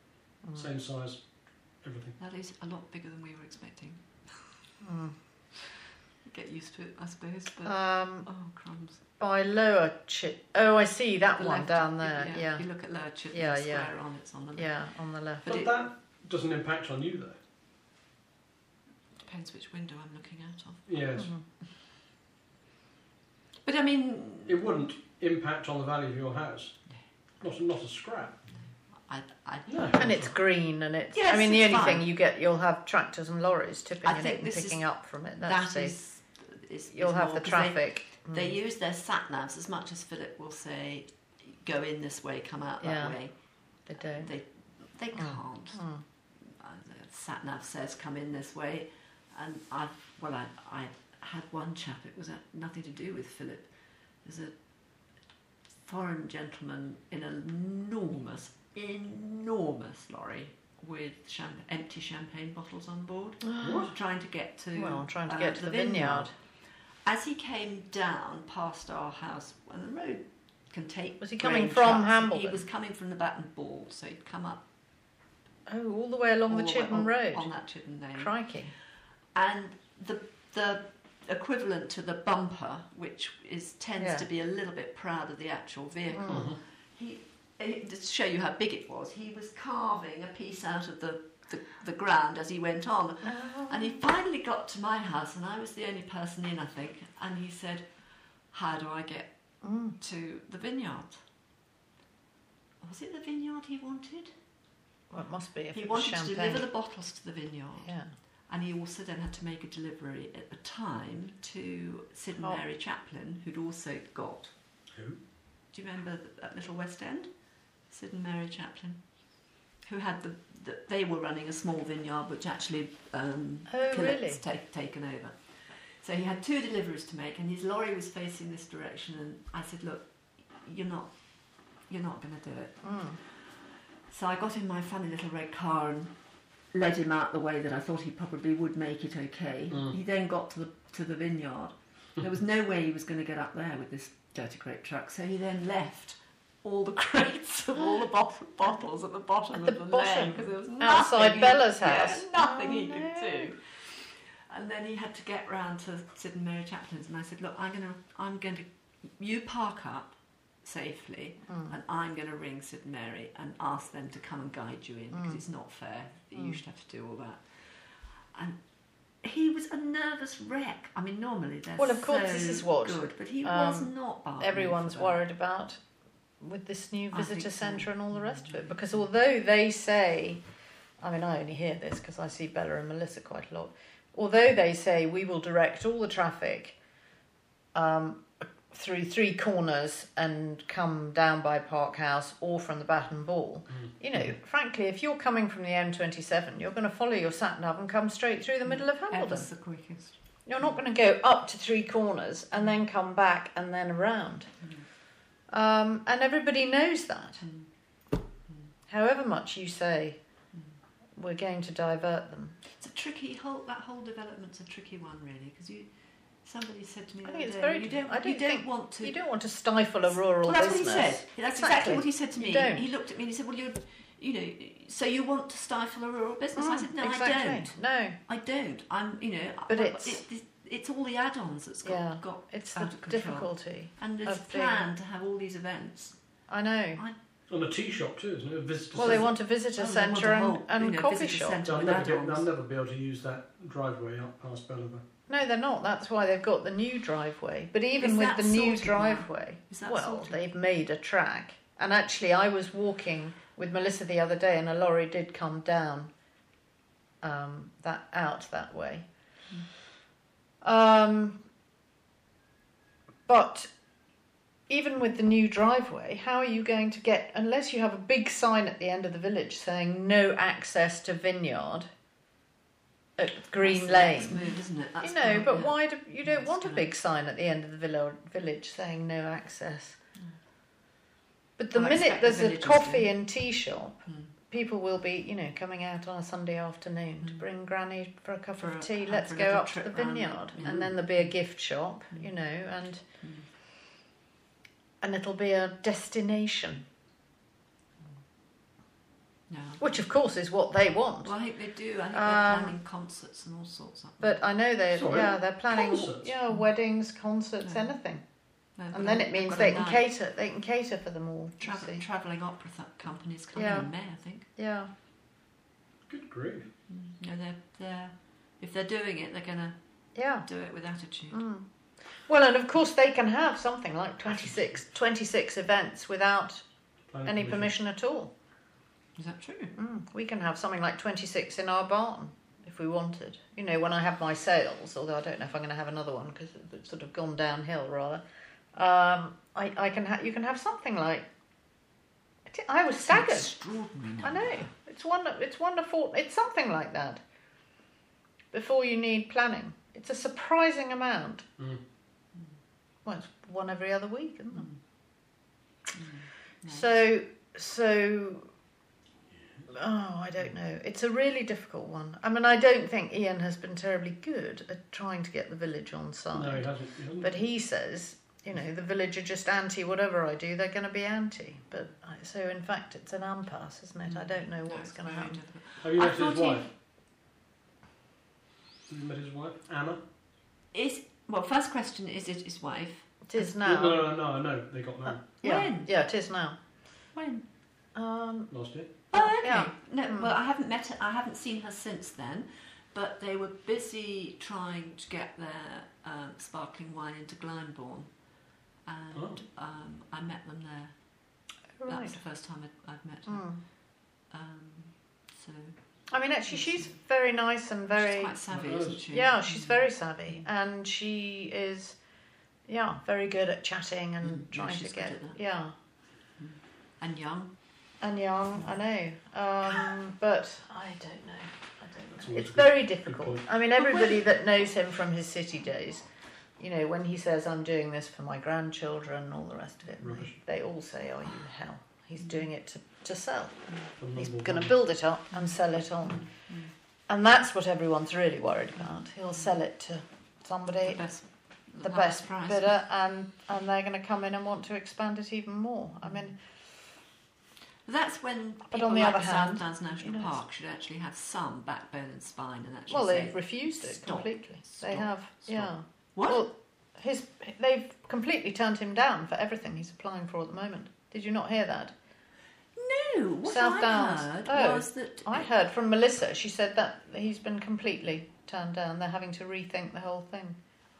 Mm. Same size, everything. that is a lot bigger than we were expecting. Mm. Get used to it, I suppose. But Um, oh crumbs! by Lower Chit. Oh, I see that The one left- down there. Yeah, Yeah, If you look at Lower Chittenden Yeah, Square yeah. on, it's on the left. yeah, on the left. But But it- that doesn't impact on you, though. Depends which window I'm looking out of. Yes. Mhm. But I mean, It wouldn't impact on the value of your house. Not, not a scrap. I, I, No. And it's green, and it's. Yes, I mean, the it's only fine. thing you get, you'll have tractors and lorries tipping I in think it and this is- picking up from it. That's that the. is, is. You'll is have more, the 'cause traffic. They, Mm. they use their sat navs as much as Philip will say, go in this way, come out that Yeah. way. They don't. They, they can't. Mm. Uh, the sat nav says come in this way, and I've well, I, I had one chap. It was uh nothing to do with Philip. There's a foreign gentleman in an enormous, enormous lorry with champ- empty champagne bottles on board, What? trying to get to Well, I'm trying to uh, get to the vineyard. As he came down past our house, and the road can take. Was he coming grain from trucks, Hambledon? He was coming from the Baton Ball, so he'd come up Oh, all the way along all the way Chittenden on, Road. on that Chittenden Lane. Crikey. And the the equivalent to the bumper, which is tends Yeah. to be a little bit proud of the actual vehicle. Mm. He, it, to show you how big it was, he was carving a piece out of the, the, the ground as he went on. Oh. And he finally got to my house, and I was the only person in, I think. And he said, "How do I get Mm. to the vineyard?" Was it the vineyard he wanted? Well, it must be if He it was wanted to champagne. deliver the bottles to the vineyard. Yeah. And he also then had to make a delivery at the time to Sid and Oh. Mary Chaplin, who'd also got. Who? Do you remember th- at Little West End? Sid and Mary Chaplin, who had the, the they were running a small vineyard which actually um, Oh, Philip's really? take, taken over. So he had two deliveries to make, and his lorry was facing this direction. And I said, "Look, you're not, you're not going to do it." Mm. So I got in my funny little red car and led him out the way that I thought he probably would make it okay. Mm. He then got to the to the vineyard. There was no way he was going to get up there with this dirty grape truck, so he then left all the crates of all the bot- bottles at the bottom At of the the, bottom? lane because there was Outside nothing he- Bella's yeah, house? nothing Oh, he could no. do. And then he had to get round to Sid and Mary Chaplin's, and I said, "Look, I'm going to, I'm going to, you park up safely, Mm. and I'm going to ring Sid and Mary and ask them to come and guide you in because Mm. it's not fair that Mm. you should have to do all that." And he was a nervous wreck. I mean, normally they're Well, of course, so this is what, good, but he um, was not. bargaining Everyone's for that. worried about with this new I visitor think so. centre and all the rest of it. Because although they say, I mean, I only hear this because I see Bella and Melissa quite a lot. Although they say we will direct all the traffic um, through three corners and come down by Park House or from the Baton Ball, Mm. you know, frankly, if you're coming from the M twenty-seven, you're going to follow your sat nav and come straight through the middle of Hambledon. Ever's the quickest. You're not going to go up to three corners and then come back and then around. Um, and everybody knows that. Mm. However much you say we're going to divert them. It's a tricky whole. That whole development's a tricky one, really, because you. Somebody said to me, I the think other it's day, very you don't, I don't you don't think- want to. You don't want to stifle a rural well, that's business. what he said. That's exactly. Exactly. what he said to me. You don't. He looked at me and he said, "Well, you, you know, so you want to stifle a rural business?" I Mm, said, "No, exactly. I don't. No, I don't. I'm, you know, But I- it's- it, it, it's all the add-ons that's got Yeah, got it's out the of control. difficulty. And there's a of being- plan to have all these events. I know. And a tea shop too, isn't it? A visitor Well, they centre. want a visitor Oh, they want centre a and, whole, and you know, coffee visitor shop. centre They'll with never, be, add-ons. they'll never be able to use that driveway up past Belliver. No, they're not. That's why they've got the new driveway. But even Is with that the new sorted now? driveway, Is that well, sorted? they've made a track. And actually, I was walking with Melissa the other day, and a lorry did come down um, that out that way. Um, but even with the new driveway, how are you going to get, unless you have a big sign at the end of the village saying no access to vineyard at Green That's the Lane? next move, isn't it? That's You know, gonna- but yeah. why do you don't That's want a gonna- big sign at the end of the villa, village saying no access? But the I minute expect the there's a villagers coffee do. and tea shop, Hmm. people will be, you know, coming out on a Sunday afternoon to Mm. bring Granny for a cup For of a- tea. uh, Let's for a go little up to the trip round vineyard, the- yeah. and then there'll be a gift shop, Mm. you know, and Mm. and it'll be a destination. No. which of course is what they want. Well, I think they do. I think Um, they're planning concerts and all sorts of. But I know they, Sorry, yeah, they're planning, concerts? yeah, weddings, concerts, No. anything, They've got and then a- it they've means got they a can night. cater. They can cater for them all. you Travel, see. travelling opera th- companies coming Yeah. in May, I think. Yeah, Good grief. Mm. No, they're, they're, if they're doing it, they're going to yeah. do it with attitude. Mm. Well, and of course they can have something like twenty-six, twenty-six events without Planning any permission at all. Is that true? Mm. We can have something like twenty-six in our barn if we wanted. You know, when I have my sales, although I don't know if I'm going to have another one because it's sort of gone downhill rather. Um, I, I can ha- you can have something like. I was staggered. Extraordinary I number. know. It's one. It's wonderful. It's something like that. Before you need planning, it's a surprising amount. Mm. Well, it's one every other week, isn't it? Mm. No. So, so. Oh, I don't know. It's a really difficult one. I mean, I don't think Ian has been terribly good at trying to get the village on side. No, he hasn't. He hasn't. But he says, you know, the village are just anti whatever I do. They're going to be anti. But I, so in fact, it's an impasse, isn't it? I don't know No, what's it's going to very happen. difficult. Have you I met his thought he- wife? Have you met his wife, Anna? Is well, first question is it his wife? It is No, now. no, no, no, I know they got married Yeah, When? yeah, it is now. When? Um, last year. Oh, okay. Yeah. No, Mm. well, I haven't met her. I haven't seen her since then. But they were busy trying to get their uh, sparkling wine into Glyndebourne, and um, I met them there. That right. was the first time I'd, I'd met her. Mm. Um, so I mean, actually, she's very nice and very. she's quite savvy, Nice. isn't she? Yeah, she's very savvy, and she is, yeah, very good at chatting and Mm, yeah, trying she's to good get, at that. yeah, And young. and young. I know, um, but I don't know. I That's don't know. always It's a good- very good difficult. point. I mean, everybody that knows him from his city days, you know, when he says, "I'm doing this for my grandchildren," and all the rest of it, Rubbish. they, they all say, "Oh, you hell! He's doing it to to sell. From He's number going to one. build it up and sell it on." Mm. And that's what everyone's really worried about. He'll sell it to The somebody, best. the highest best price. bidder, and, and they're going to come in and want to expand it even more. I mean, That's when But people on the like other the hand, South Downs National you know, Park should actually have some backbone and spine and actually well, say, they've refused it stop, completely. stop, they have, stop. yeah. what? Well, his they've completely turned him down for everything he's applying for at the moment. Did you not hear that? no, what South I Downs. heard Oh, was that I heard from Melissa. She said that he's been completely turned down. They're having to rethink the whole thing.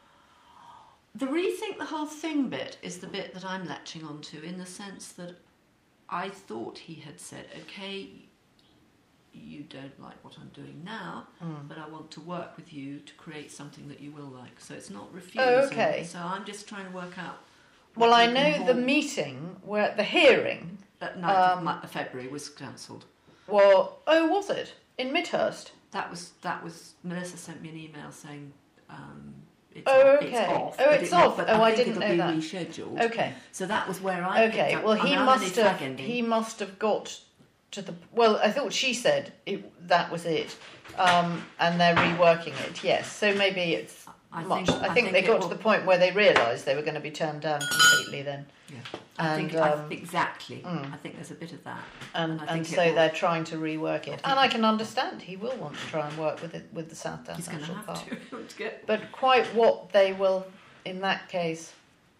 the rethink the whole thing bit is the bit that I'm latching onto, in the sense that I thought he had said, okay, you don't like what I'm doing now, Mm. but I want to work with you to create something that you will like. So it's not refusal. Oh, okay. So I'm just trying to work out. Well, what I we know can the hold. meeting where the hearing. That ninth um, of Ma- February was cancelled. Well, oh, was it in Midhurst? That was that was Melissa sent me an email saying um, it's, Oh, off, okay. it's off. Oh, but it's it- off. But Oh, I, I think didn't it'll know be that. rescheduled. Okay. So that was where I. Okay. picked up- Well, I'm he now must only have. tag ending. He must have got to the. Well, I thought she said it, that was it, um, and they're reworking it. Yes. So maybe it's I much. think, I think they it got will- to the point where they realised they were going to be turned down completely. Then. Yeah. I And, think I um, think exactly. mm. I think there's a bit of that. And And I and think it so will- they're trying to rework it, think- and I can understand he will want to try and work with it with the South Downs He's going to National have Park. to, to get. But quite what they will, in that case,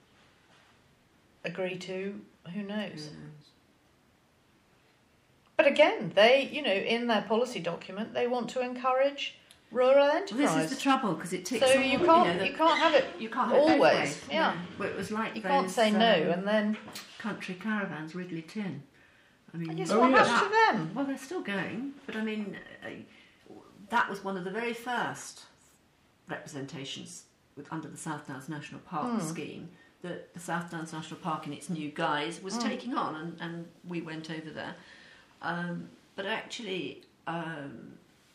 agree to, who knows? But again, they, you know, in their policy document, they want to encourage rural Well, enterprise. this is the trouble because it takes. so all- you know, can't, the- you can't have it. you can't have it both always, ways. yeah. No. Well, it was like You those, can't say no, um, and then country caravans, Wrigley Tin. I mean, yes, Oh, what yes. happened to them? well, they're still going, but I mean, uh, that was one of the very first representations with, under the South Downs National Park Hmm. scheme that the South Downs National Park in its new guise was Mm. taking on, and, and we went over there. Um, but actually, um,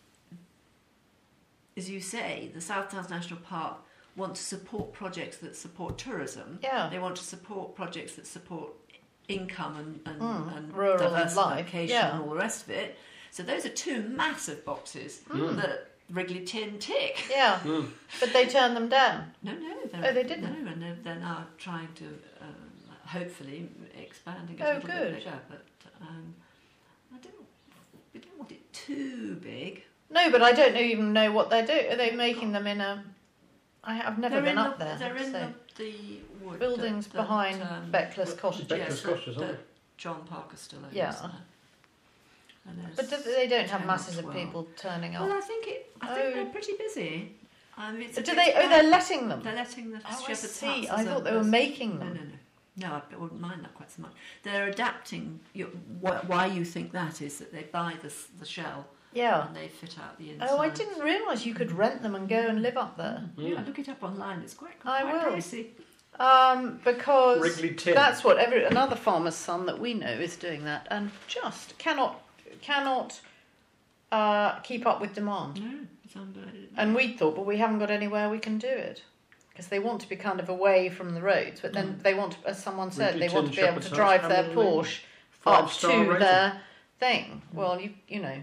as you say, the South Downs National Park want to support projects that support tourism. Yeah. They want to support projects that support income and, and, Mm, and rural diversification life, yeah. and all the rest of it. So those are two massive boxes Mm. that Wrigley Tin tick. Yeah, Mm. but they turned them down. No, no, they're, Oh, they didn't? No, and they're, they're now trying to um, hopefully expand and get Oh, a little good. bit bigger. But um, I don't too big. No, but I don't know, even know what they're doing. Are they making them in a... I have never They're been in up the, there. They're in so. the, the wood. Buildings that, that, behind um, Beckless Cottages. Beckless yes, Cottages, that, aren't that John Parker still owns Yeah. there. And there's But do, they don't have ten or masses of twelve. people turning up. Well, I think it. I think Oh. they're pretty busy. I mean, it's a do big they? Oh, crowd. they're letting them. They're letting the Oh, I shepherd's see. huts. I as a- thought they were as- making No, them. no, no. No, I wouldn't mind that quite so much. They're adapting. Your, wh- why you think that is that they buy the s- the shell Yeah. and they fit out the inside. Oh, I didn't realise you could rent them and go and live up there. Yeah, look it up online. It's quite, I quite will. pricey. Um, because Wrigley Tin. that's what every another farmer's son that we know is doing that, and just cannot cannot uh, keep up with demand. No, it's unbelievable. And we thought, but we haven't got anywhere we can do it. Because they want to be kind of away from the roads, but then they want, to, as someone said, Wrigley they want to Tin be able Shepherd's to House, drive how their many Porsche Five up star to rating. their thing. Well, you you know.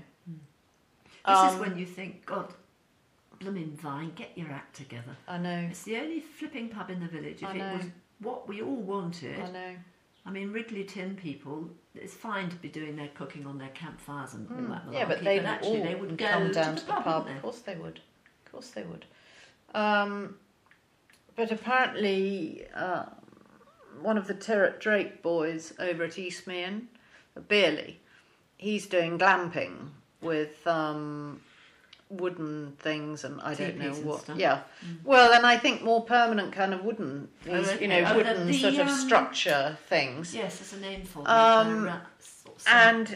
This Um, is when you think, God, blooming Vine, get your act together. I know, It's the only flipping pub in the village. If I it know. was what we all wanted, I know. I mean, Wrigley Tin people, it's fine to be doing their cooking on their campfires and all Mm. that malarkey, Yeah, but they actually all they would go come to down the to the pub, pub. wouldn't Of they? course they would. Of course they would. Um, but apparently, uh, one of the Tirrett Drake boys over at Eastmead, Beerley, he's doing glamping with um, wooden things and I don't know Teepees and what. stuff. Yeah. Mm. Well, and I think more permanent kind of wooden, Oh, these, okay. you know, Oh, the- wooden the, sort of um, structure things. Yes, there's a name for them. Um, They're rats or something. And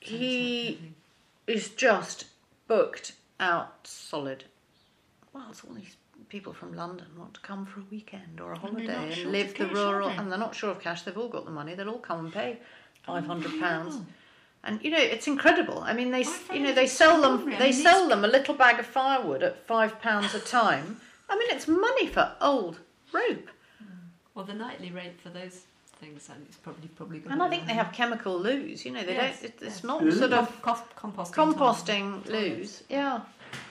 he is just booked out solid. Well, it's all these people from London want to come for a weekend or a And they're holiday not and short live of the cash, rural, are they? and they're not sure of cash. They've all got the money. They'll all come and pay five hundred Oh, pounds. wow. And you know, it's incredible. I mean, they, I s- find you know, it they sell them. extraordinary. I They mean, sell these- them a little bag of firewood at five pounds a time. I mean, it's money for old rope. Well, the nightly rate for those things, and it's probably probably. Gonna And I be think they around- have chemical loos. You know, they Yes, don't. It, it's yes. not Ooh. sort of Com- com- composting. composting time. loos, yeah.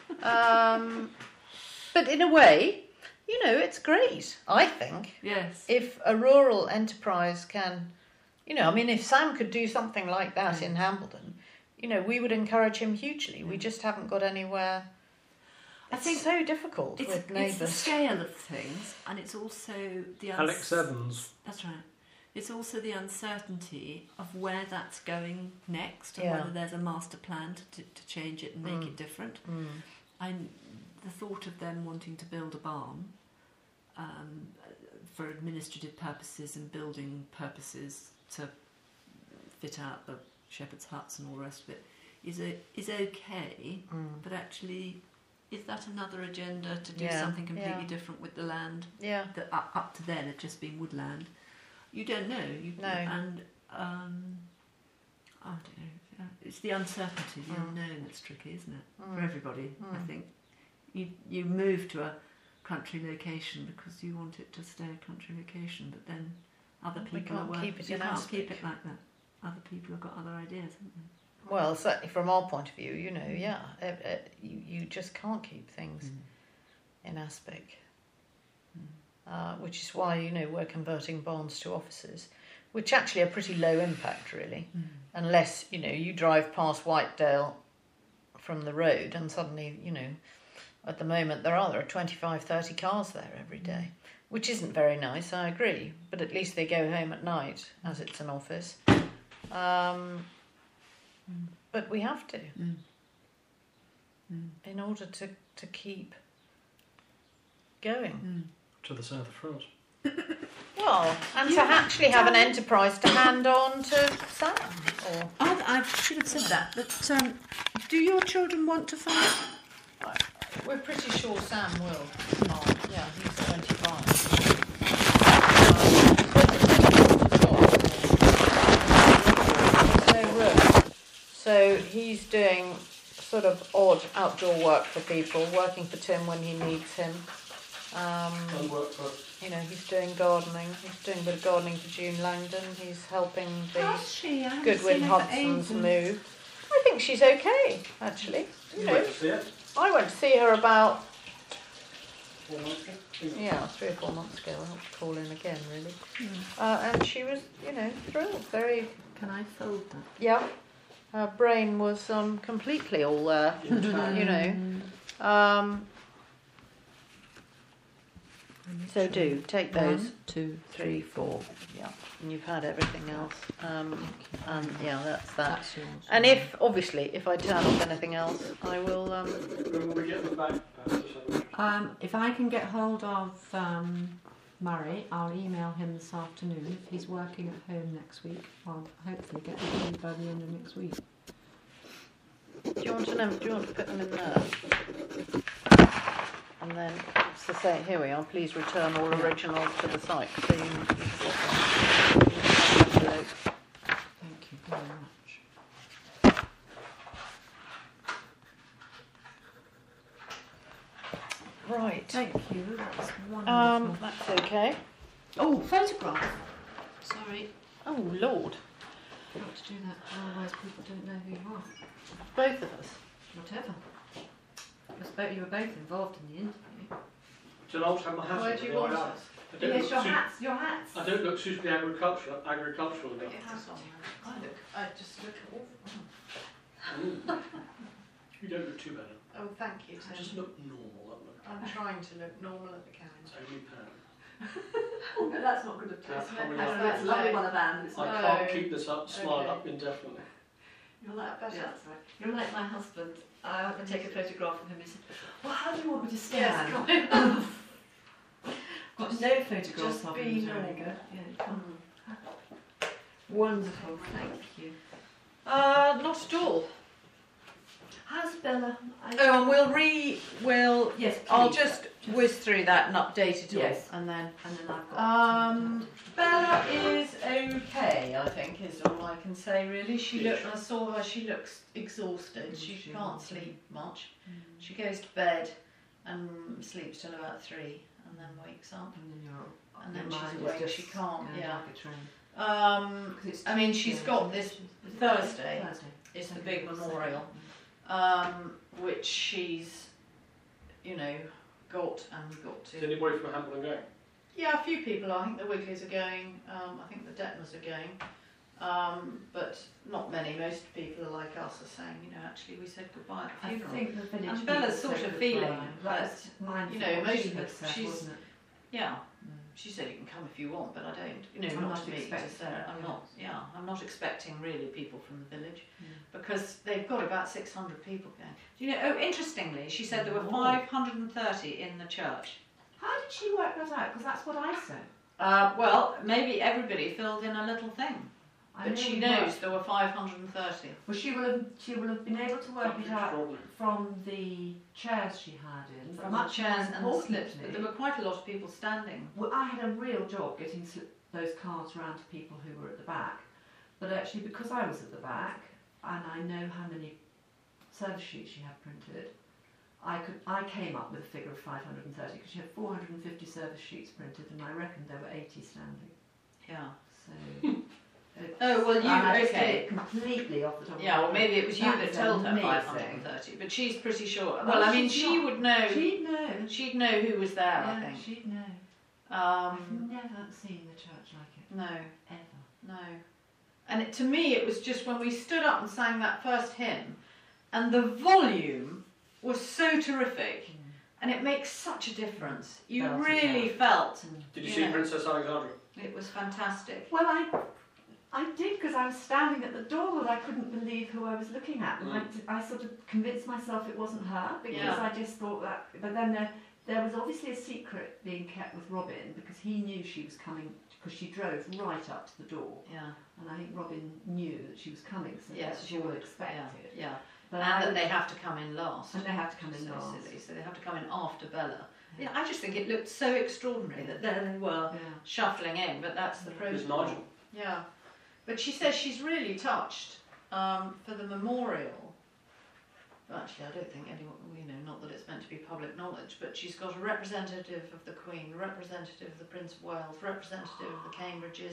Um, but in a way, you know, it's great, I think, Yes. if a rural enterprise can, you know, I mean, if Sam could do something like that Mm. in Hambledon, you know, we would encourage him hugely. We just haven't got anywhere. I It's think so difficult It's, with it's the neighbours. scale of things, and it's also the uns- Alex Evans. That's right. It's also the uncertainty of where that's going next, and Yeah. whether there's a master plan to, to, to change it and make Mm. it different. Mm. And the thought of them wanting to build a barn um, for administrative purposes and building purposes to fit out the shepherd's huts and all the rest of it is a, is okay, Mm. but actually, is that another agenda to do Yeah, something completely yeah. different with the land Yeah, that up, up to then had just been woodland? You don't know. You, No. And um, I don't know. Yeah, it's the uncertainty, the Mm. unknown that's tricky, isn't it? For Mm. everybody, I Mm. think. You you move to a country location because you want it to stay a country location, but then other We people can't are work- keep it you in can't Aspic. keep it like that. Other people have got other ideas, haven't they? well, certainly from our point of view, you know, yeah, uh, uh, you, you just can't keep things Mm. in Aspic. Mm. Uh, which is why, you know, we're converting barns to offices, which actually are pretty low impact, really, unless, you know, you drive past Whitedale from the road and suddenly, you know, at the moment there are, there are twenty-five, thirty cars there every day, which isn't very nice, I agree, but at least they go home at night, as it's an office. Um, Mm. but we have to, Mm. Mm. in order to, to keep going. Mm. To the south of France. Well, and to You actually have an don't- enterprise to hand on to Sam. Or I, I should have said that, but um, do your children want to find? we're pretty sure Sam will. Oh, yeah, he's twenty-five. There's no room. So he's doing sort of odd outdoor work for people, working for Tim when he needs him. Um, work for you know, he's doing gardening. He's doing a bit of gardening for June Langdon. He's helping the Does she? I haven't Goodwin seen her for Hudson's ages. move. I think she's okay, actually. You know, see it? I went to see her about, Four months ago? yeah, three or four months ago. I'll have to call in again, really. Mm. Uh, and she was, you know, thrilled. Very, Can I fold that? yeah. Her brain was um, completely all there, you know. Um, so do take those. One, two, Three, four, yeah. And you've had everything else. Um, and yeah, that's that. That's yours. And if, obviously, if I turn up anything else, I will. Um, When will we get them back? Perhaps, just have a- Um, if I can get hold of um, Murray, I'll email him this afternoon. If he's working at home next week, I'll hopefully get them to you by the end of next week. do you want to know? Do you want to put them in there? And then it's to say, here we are. Please return all originals to the site. So you, Thank you very much. right. Thank you. That's wonderful. Um, that's okay. oh, photograph. Sorry, Oh Lord, forgot to do that. Otherwise, people don't know who you are. both of us. Whatever. You were both, you were both involved in the interview. Shall I also have my hat Where on do you the want way us? out? I don't Yes, look your su- hats. Your hats. I don't look suitably agricultural, agricultural Put enough. your hat on. I look. I just look awful. Ooh. You don't look too bad. Oh, thank you, You Tim. just look normal. That look. I'm trying to look normal at the camera. It's only Pam. Oh no, that's not good of That's taste. coming That's up. that's lovely one of Anne. It's I like, Oh. can't keep this up, smile Okay. up indefinitely. you're like, Better. yeah, that's right. You're like my husband. I went to take a photograph of him. He said, "Well, how do you want me to stand?" Yes, come Got no photographs just of be him. It's really normal. good. Yeah, come on. on. Wonderful, thank you. Uh, not at all. How's Bella? I, Oh, and we'll re. We'll. yes, please. I'll just whiz through that and update it all, Yes. and then. And then I've got. Um, Bella is okay, I think, is all I can say really. She look, I saw her, she looks exhausted. She She can't is. sleep much. Mm. She goes to bed and sleeps till about three and then wakes up. And then you're. And your then she's mind is awake, just she can't, going yeah. Like a train. Um, 'Cause it's I mean, she's Tuesday, got isn't it? this Is it Thursday. Thursday. it's the Second big or memorial, second? um, which she's, you know, got and got Is to. anybody from Hamilton going? Yeah, a few people. I think the Wigleys are going. Um, I think the Detmers are going, um, but not many. Most people are like us, are saying, you know, actually we said goodbye at the I funeral. think the village. And Bella's people sort say of goodbye. feeling That's mindful you know, what she emotional. had said, She's- wasn't it? Yeah, Mm. she said you can come if you want, but I don't. You know, I'm not, not to me. expecting Just, uh, it, I'm yeah. not. Yeah, I'm not expecting really people from the village Mm. because they've got about six hundred people going. Do you know? Oh, interestingly, she said there were Oh. five hundred and thirty in the church. How did she work that out? Because that's what I said. Uh, well, maybe everybody filled in a little thing, I but know she we knows worked- there were five hundred and thirty. Well, she will have. She will have been able to work That's it out extraordinary. from the chairs she had in. From Much the chairs and the more slips, but there importantly, were quite a lot of people standing. well, I had a real job getting sli- those cards round to people who were at the back. But actually, because I was at the back and I know how many service sheets she had printed, I could. I came up with a figure of five hundred and thirty because she had four hundred and fifty service sheets printed, and I reckoned there were eighty standing. Yeah. So. it's- Oh, well, you- and I just did okay. it completely off the top of Yeah, my well, head. maybe it was you that That's told her amazing. five hundred and thirty, but she's pretty sure. Well, Well, I mean, she's she not. would know. She'd know. She'd know who was there, yeah, I think. she'd know. Um, I've never seen the church like it, no, ever. no. And it, to me, it was just when we stood up and sang that first hymn, and the volume was so terrific, and it makes such a difference. You Felt it, really yeah. felt Did you Yeah. see Princess Alexandra? it was fantastic. Well, I, I did because I was standing at the door and I couldn't believe who I was looking at. And I, Mm. d- I sort of convinced myself it wasn't her because Yeah. I just thought that. But then there, there was obviously a secret being kept with Robin because he knew she was coming because she drove right up to the door. Yeah, And I think Robin knew that she was coming, so yes, that's she all would. expected. Yeah, yeah. But And I that was- they have to come in last. and they have to come in so last. silly, so they have to come in after Bella. Yeah. Yeah, I just think it looked so extraordinary that there they were Yeah. shuffling in, but that's the It was protocol. Nigel. Yeah, but she says she's really touched um, for the memorial. Well, actually, I don't think anyone, you know, not that it's meant to be public knowledge, but she's got a representative of the Queen, a representative of the Prince of Wales, representative of the Cambridges,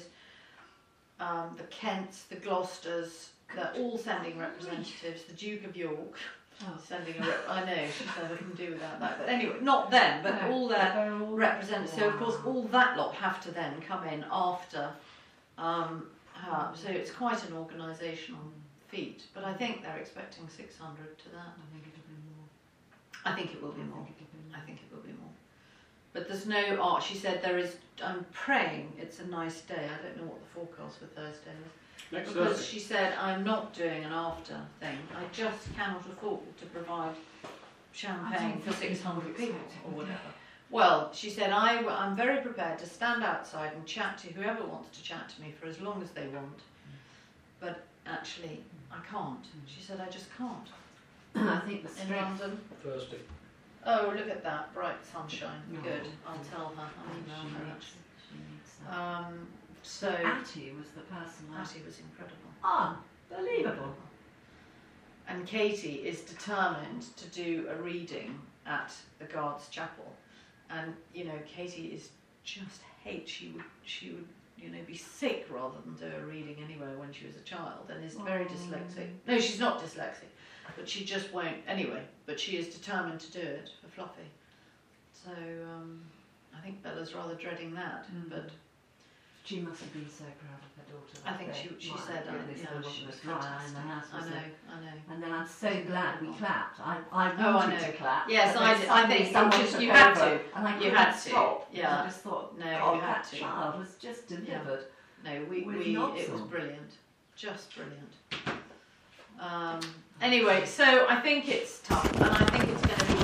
um, the Kents, the Gloucesters. They're all sending representatives. The Duke of York Oh. sending a rep- I know, she said I can do without that. But anyway, not them, but No, all their they're all representatives. So of course, Wow. all that lot have to then come in after um, her. So it's quite an organisational feet, but I think they're expecting six hundred to that. I think it'll be more. I think it will be I more. think it'll be more. I think it will be more. But there's no art. She said there is. I'm praying it's a nice day. I don't know what the forecast for Thursday is. Next Because Thursday. she said I'm not doing an after thing. I just cannot afford to provide champagne for six hundred people or whatever. Well, she said I, I'm very prepared to stand outside and chat to whoever wants to chat to me for as long as they want. But actually, I can't. She said I just can't. I think the In strength. London. Thursday. Oh, look at that bright sunshine. No. Good. I'll tell her. I'll She email her. needs, she needs that. Um, so Attie was the person that Attie was incredible. unbelievable. And Katie is determined to do a reading at the Guards Chapel, and you know Katie is just hate. She would she would you know be sick rather than do a reading anywhere when she was a child, and is very Oh. dyslexic. No, she's not dyslexic, but she just won't anyway. But she is determined to do it for Fluffy. So um, I think Bella's rather dreading that, Mm. but. She must have been so proud of her daughter. I that think day. she she My said uh, goodness, yeah, there she wasn't was a dry eye in fantastic. the house, I was know, there? I know. And then I'm so glad we clapped. I, I Oh, I wanted know. to clap. Yes, but I then did- I suddenly think you someone just- took you had over, to. And I You couldn't had to, stop. yeah. I just thought, No, God, you had that to. child was just delivered. No, we, With we knobs it was on. brilliant, just brilliant. Um, anyway, so I think it's tough, and I think it's going to be.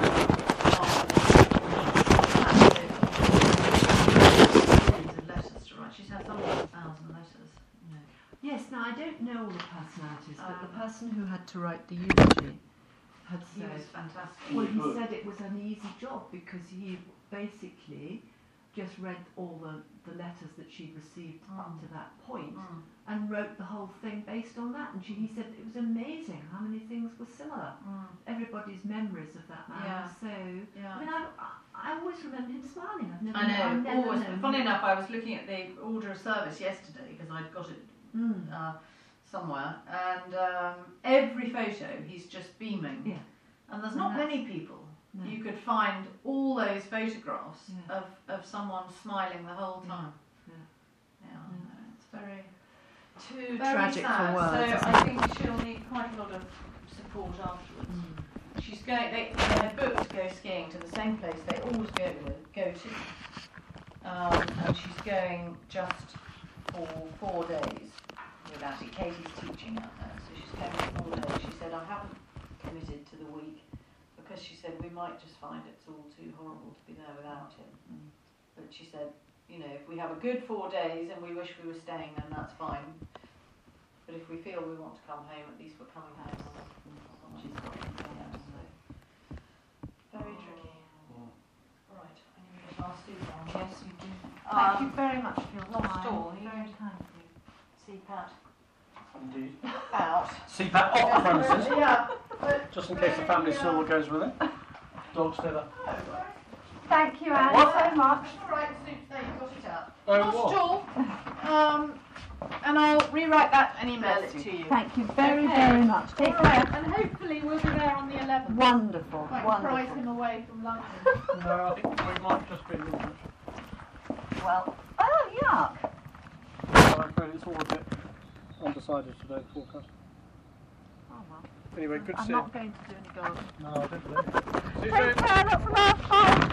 Of letters to write. She's had something like a thousand letters. You know. Yes, now I don't know all the personalities, but the Um, person who had to write the eulogy had He said, was fantastic. well, he said it was an easy job because he basically just read all the, the letters that she'd received up Mm. to that point Mm, and wrote the whole thing based on that. And she, he said it was amazing how many things were similar. mm, Everybody's memories of that man Yeah. are so. I yeah. mean, I, I, I always remember him smiling. I've never. I know. I've never Always. known Funny him. enough, I was looking at the order of service yesterday because I'd got it Mm. uh, somewhere, and um, every photo he's just beaming. Yeah. And there's And not that's- many people No. you could find all those photographs Yeah. of, of someone smiling the whole Yeah. time. Yeah. Yeah, Yeah. no, it's very, Too very tragic sad. for words. So isn't I it? think she'll need quite a lot of support afterwards. Mm. She's going. They, they had booked to go skiing to the same place they always go to. Go to. Um, and she's going just for four days with Attie. Katie's teaching out there, so she's going for four days. She said, I haven't committed to the week because she said we might just find it's all too horrible to be there without him. Mm. But she said, you know, if we have a good four days and we wish we were staying, then that's fine. But if we feel we want to come home, at least we're coming home. She's got it, yeah, so. Very tricky. Right, I need to ask Suzanne. Yes, you do. Um, Thank you very much for your Not time. at all. You Very don't- kind of you. C PAT Indeed. out. C PAT off the premises, Yeah, but just in case the family silver goes with it. Dog stay there. Thank you, Anne, What? so much. all right, Sue, there you got it out. Oh, Not what? at all. Um, and I'll rewrite that and email it to you. Thank you very, Okay. very much. Take All right, care. and hopefully we'll be there on the eleventh. Wonderful, Might prize wonderful. him away from London. No, I think we might just be in London. Well, oh, yuck. I'm afraid it's all a bit undecided today, the forecast. Oh, well. Anyway, good to I'm see you. not going to do any gardening. No, I don't believe it. See you Take soon. care, look from our side.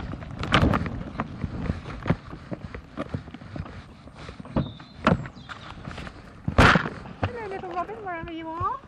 Hello, little Robin, wherever you are.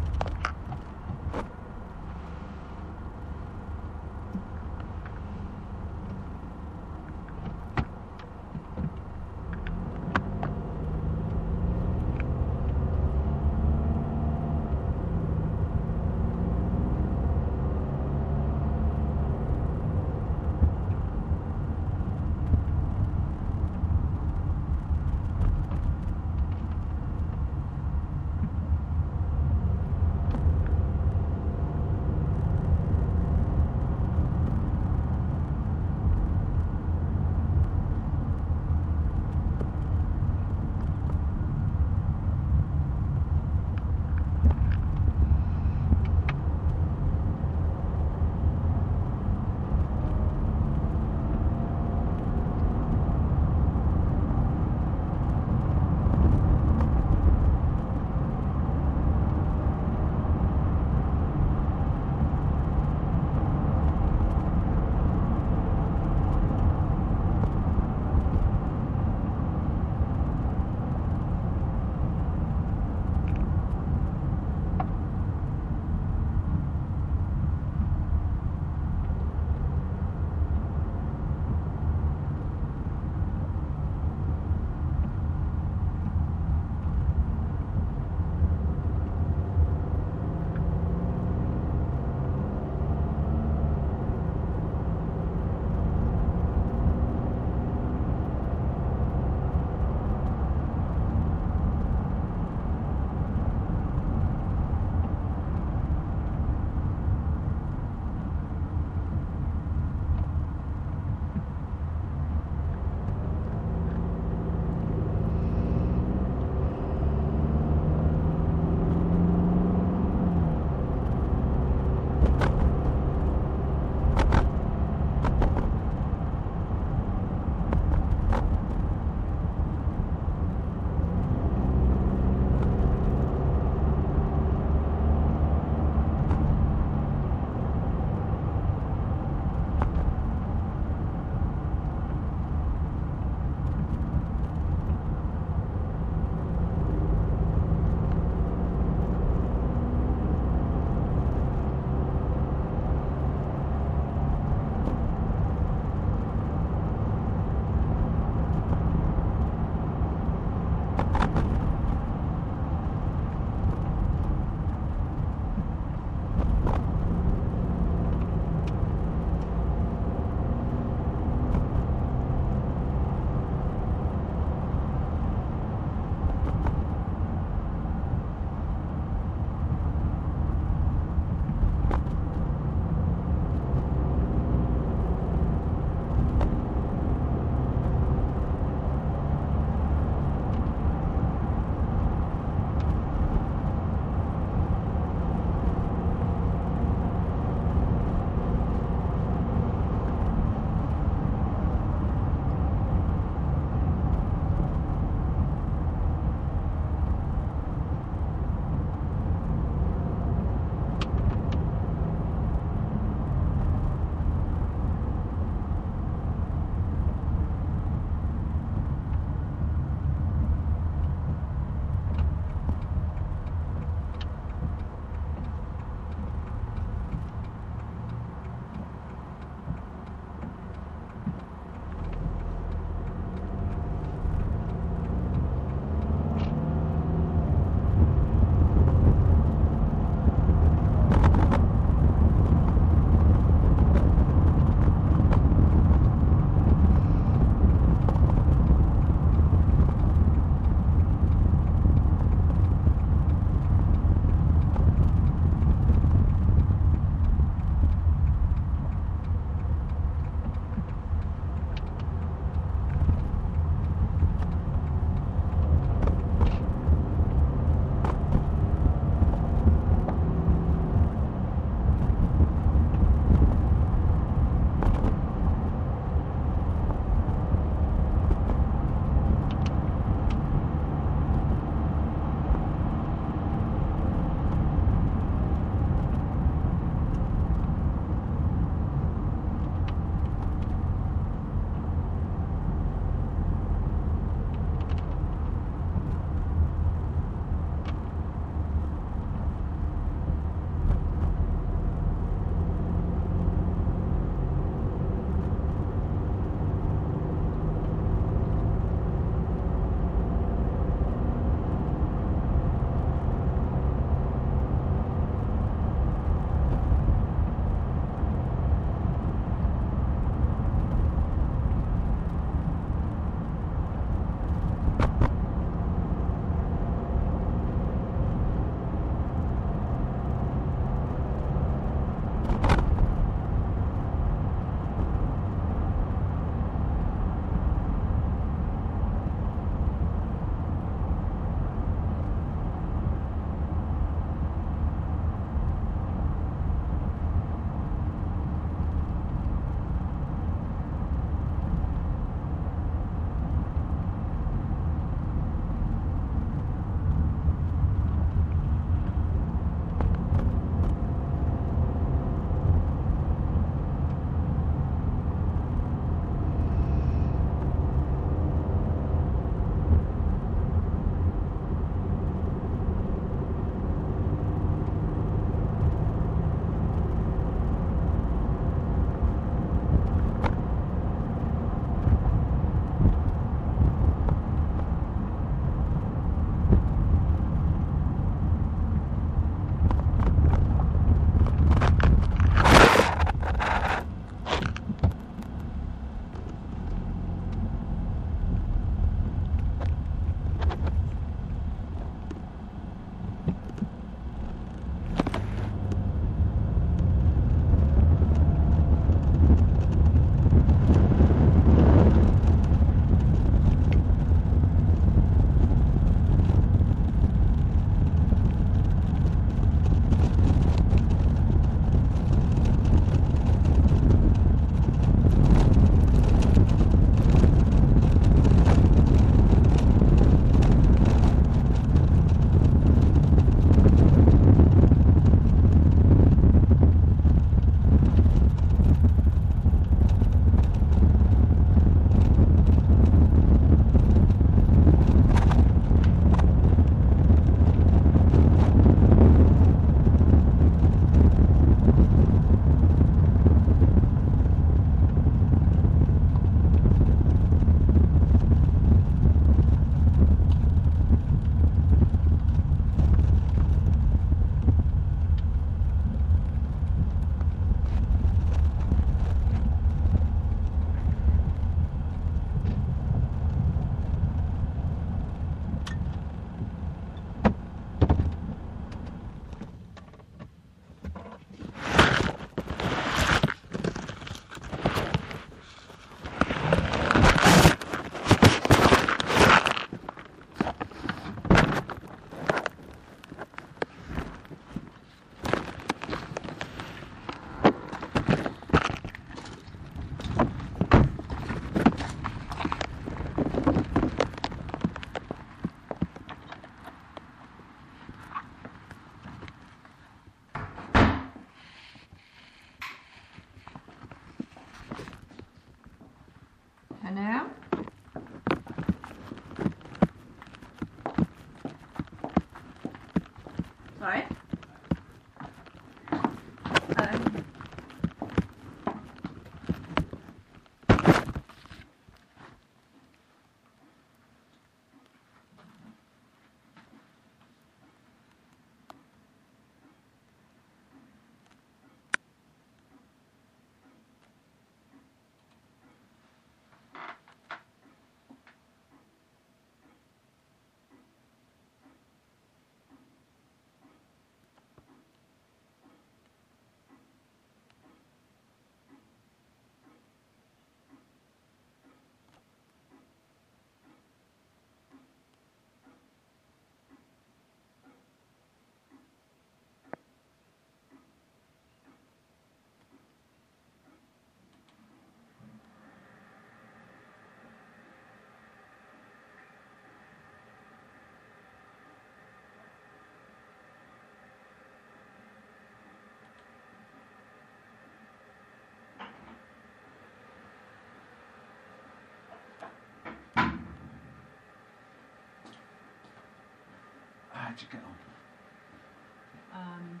how'd you get on? Um,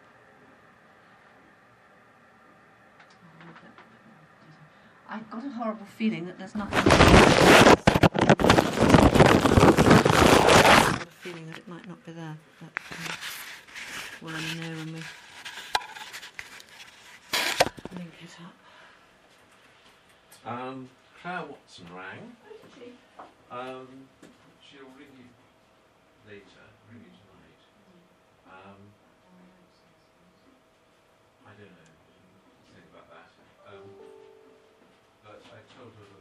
I've got a horrible feeling that there's nothing. I've got a feeling that it might not be there, but um, we'll only know when we link it up. Um, Claire Watson rang. Um, she'll ring you later, ring you tonight. Um, I don't know, I didn't think about that. Um, but I told her that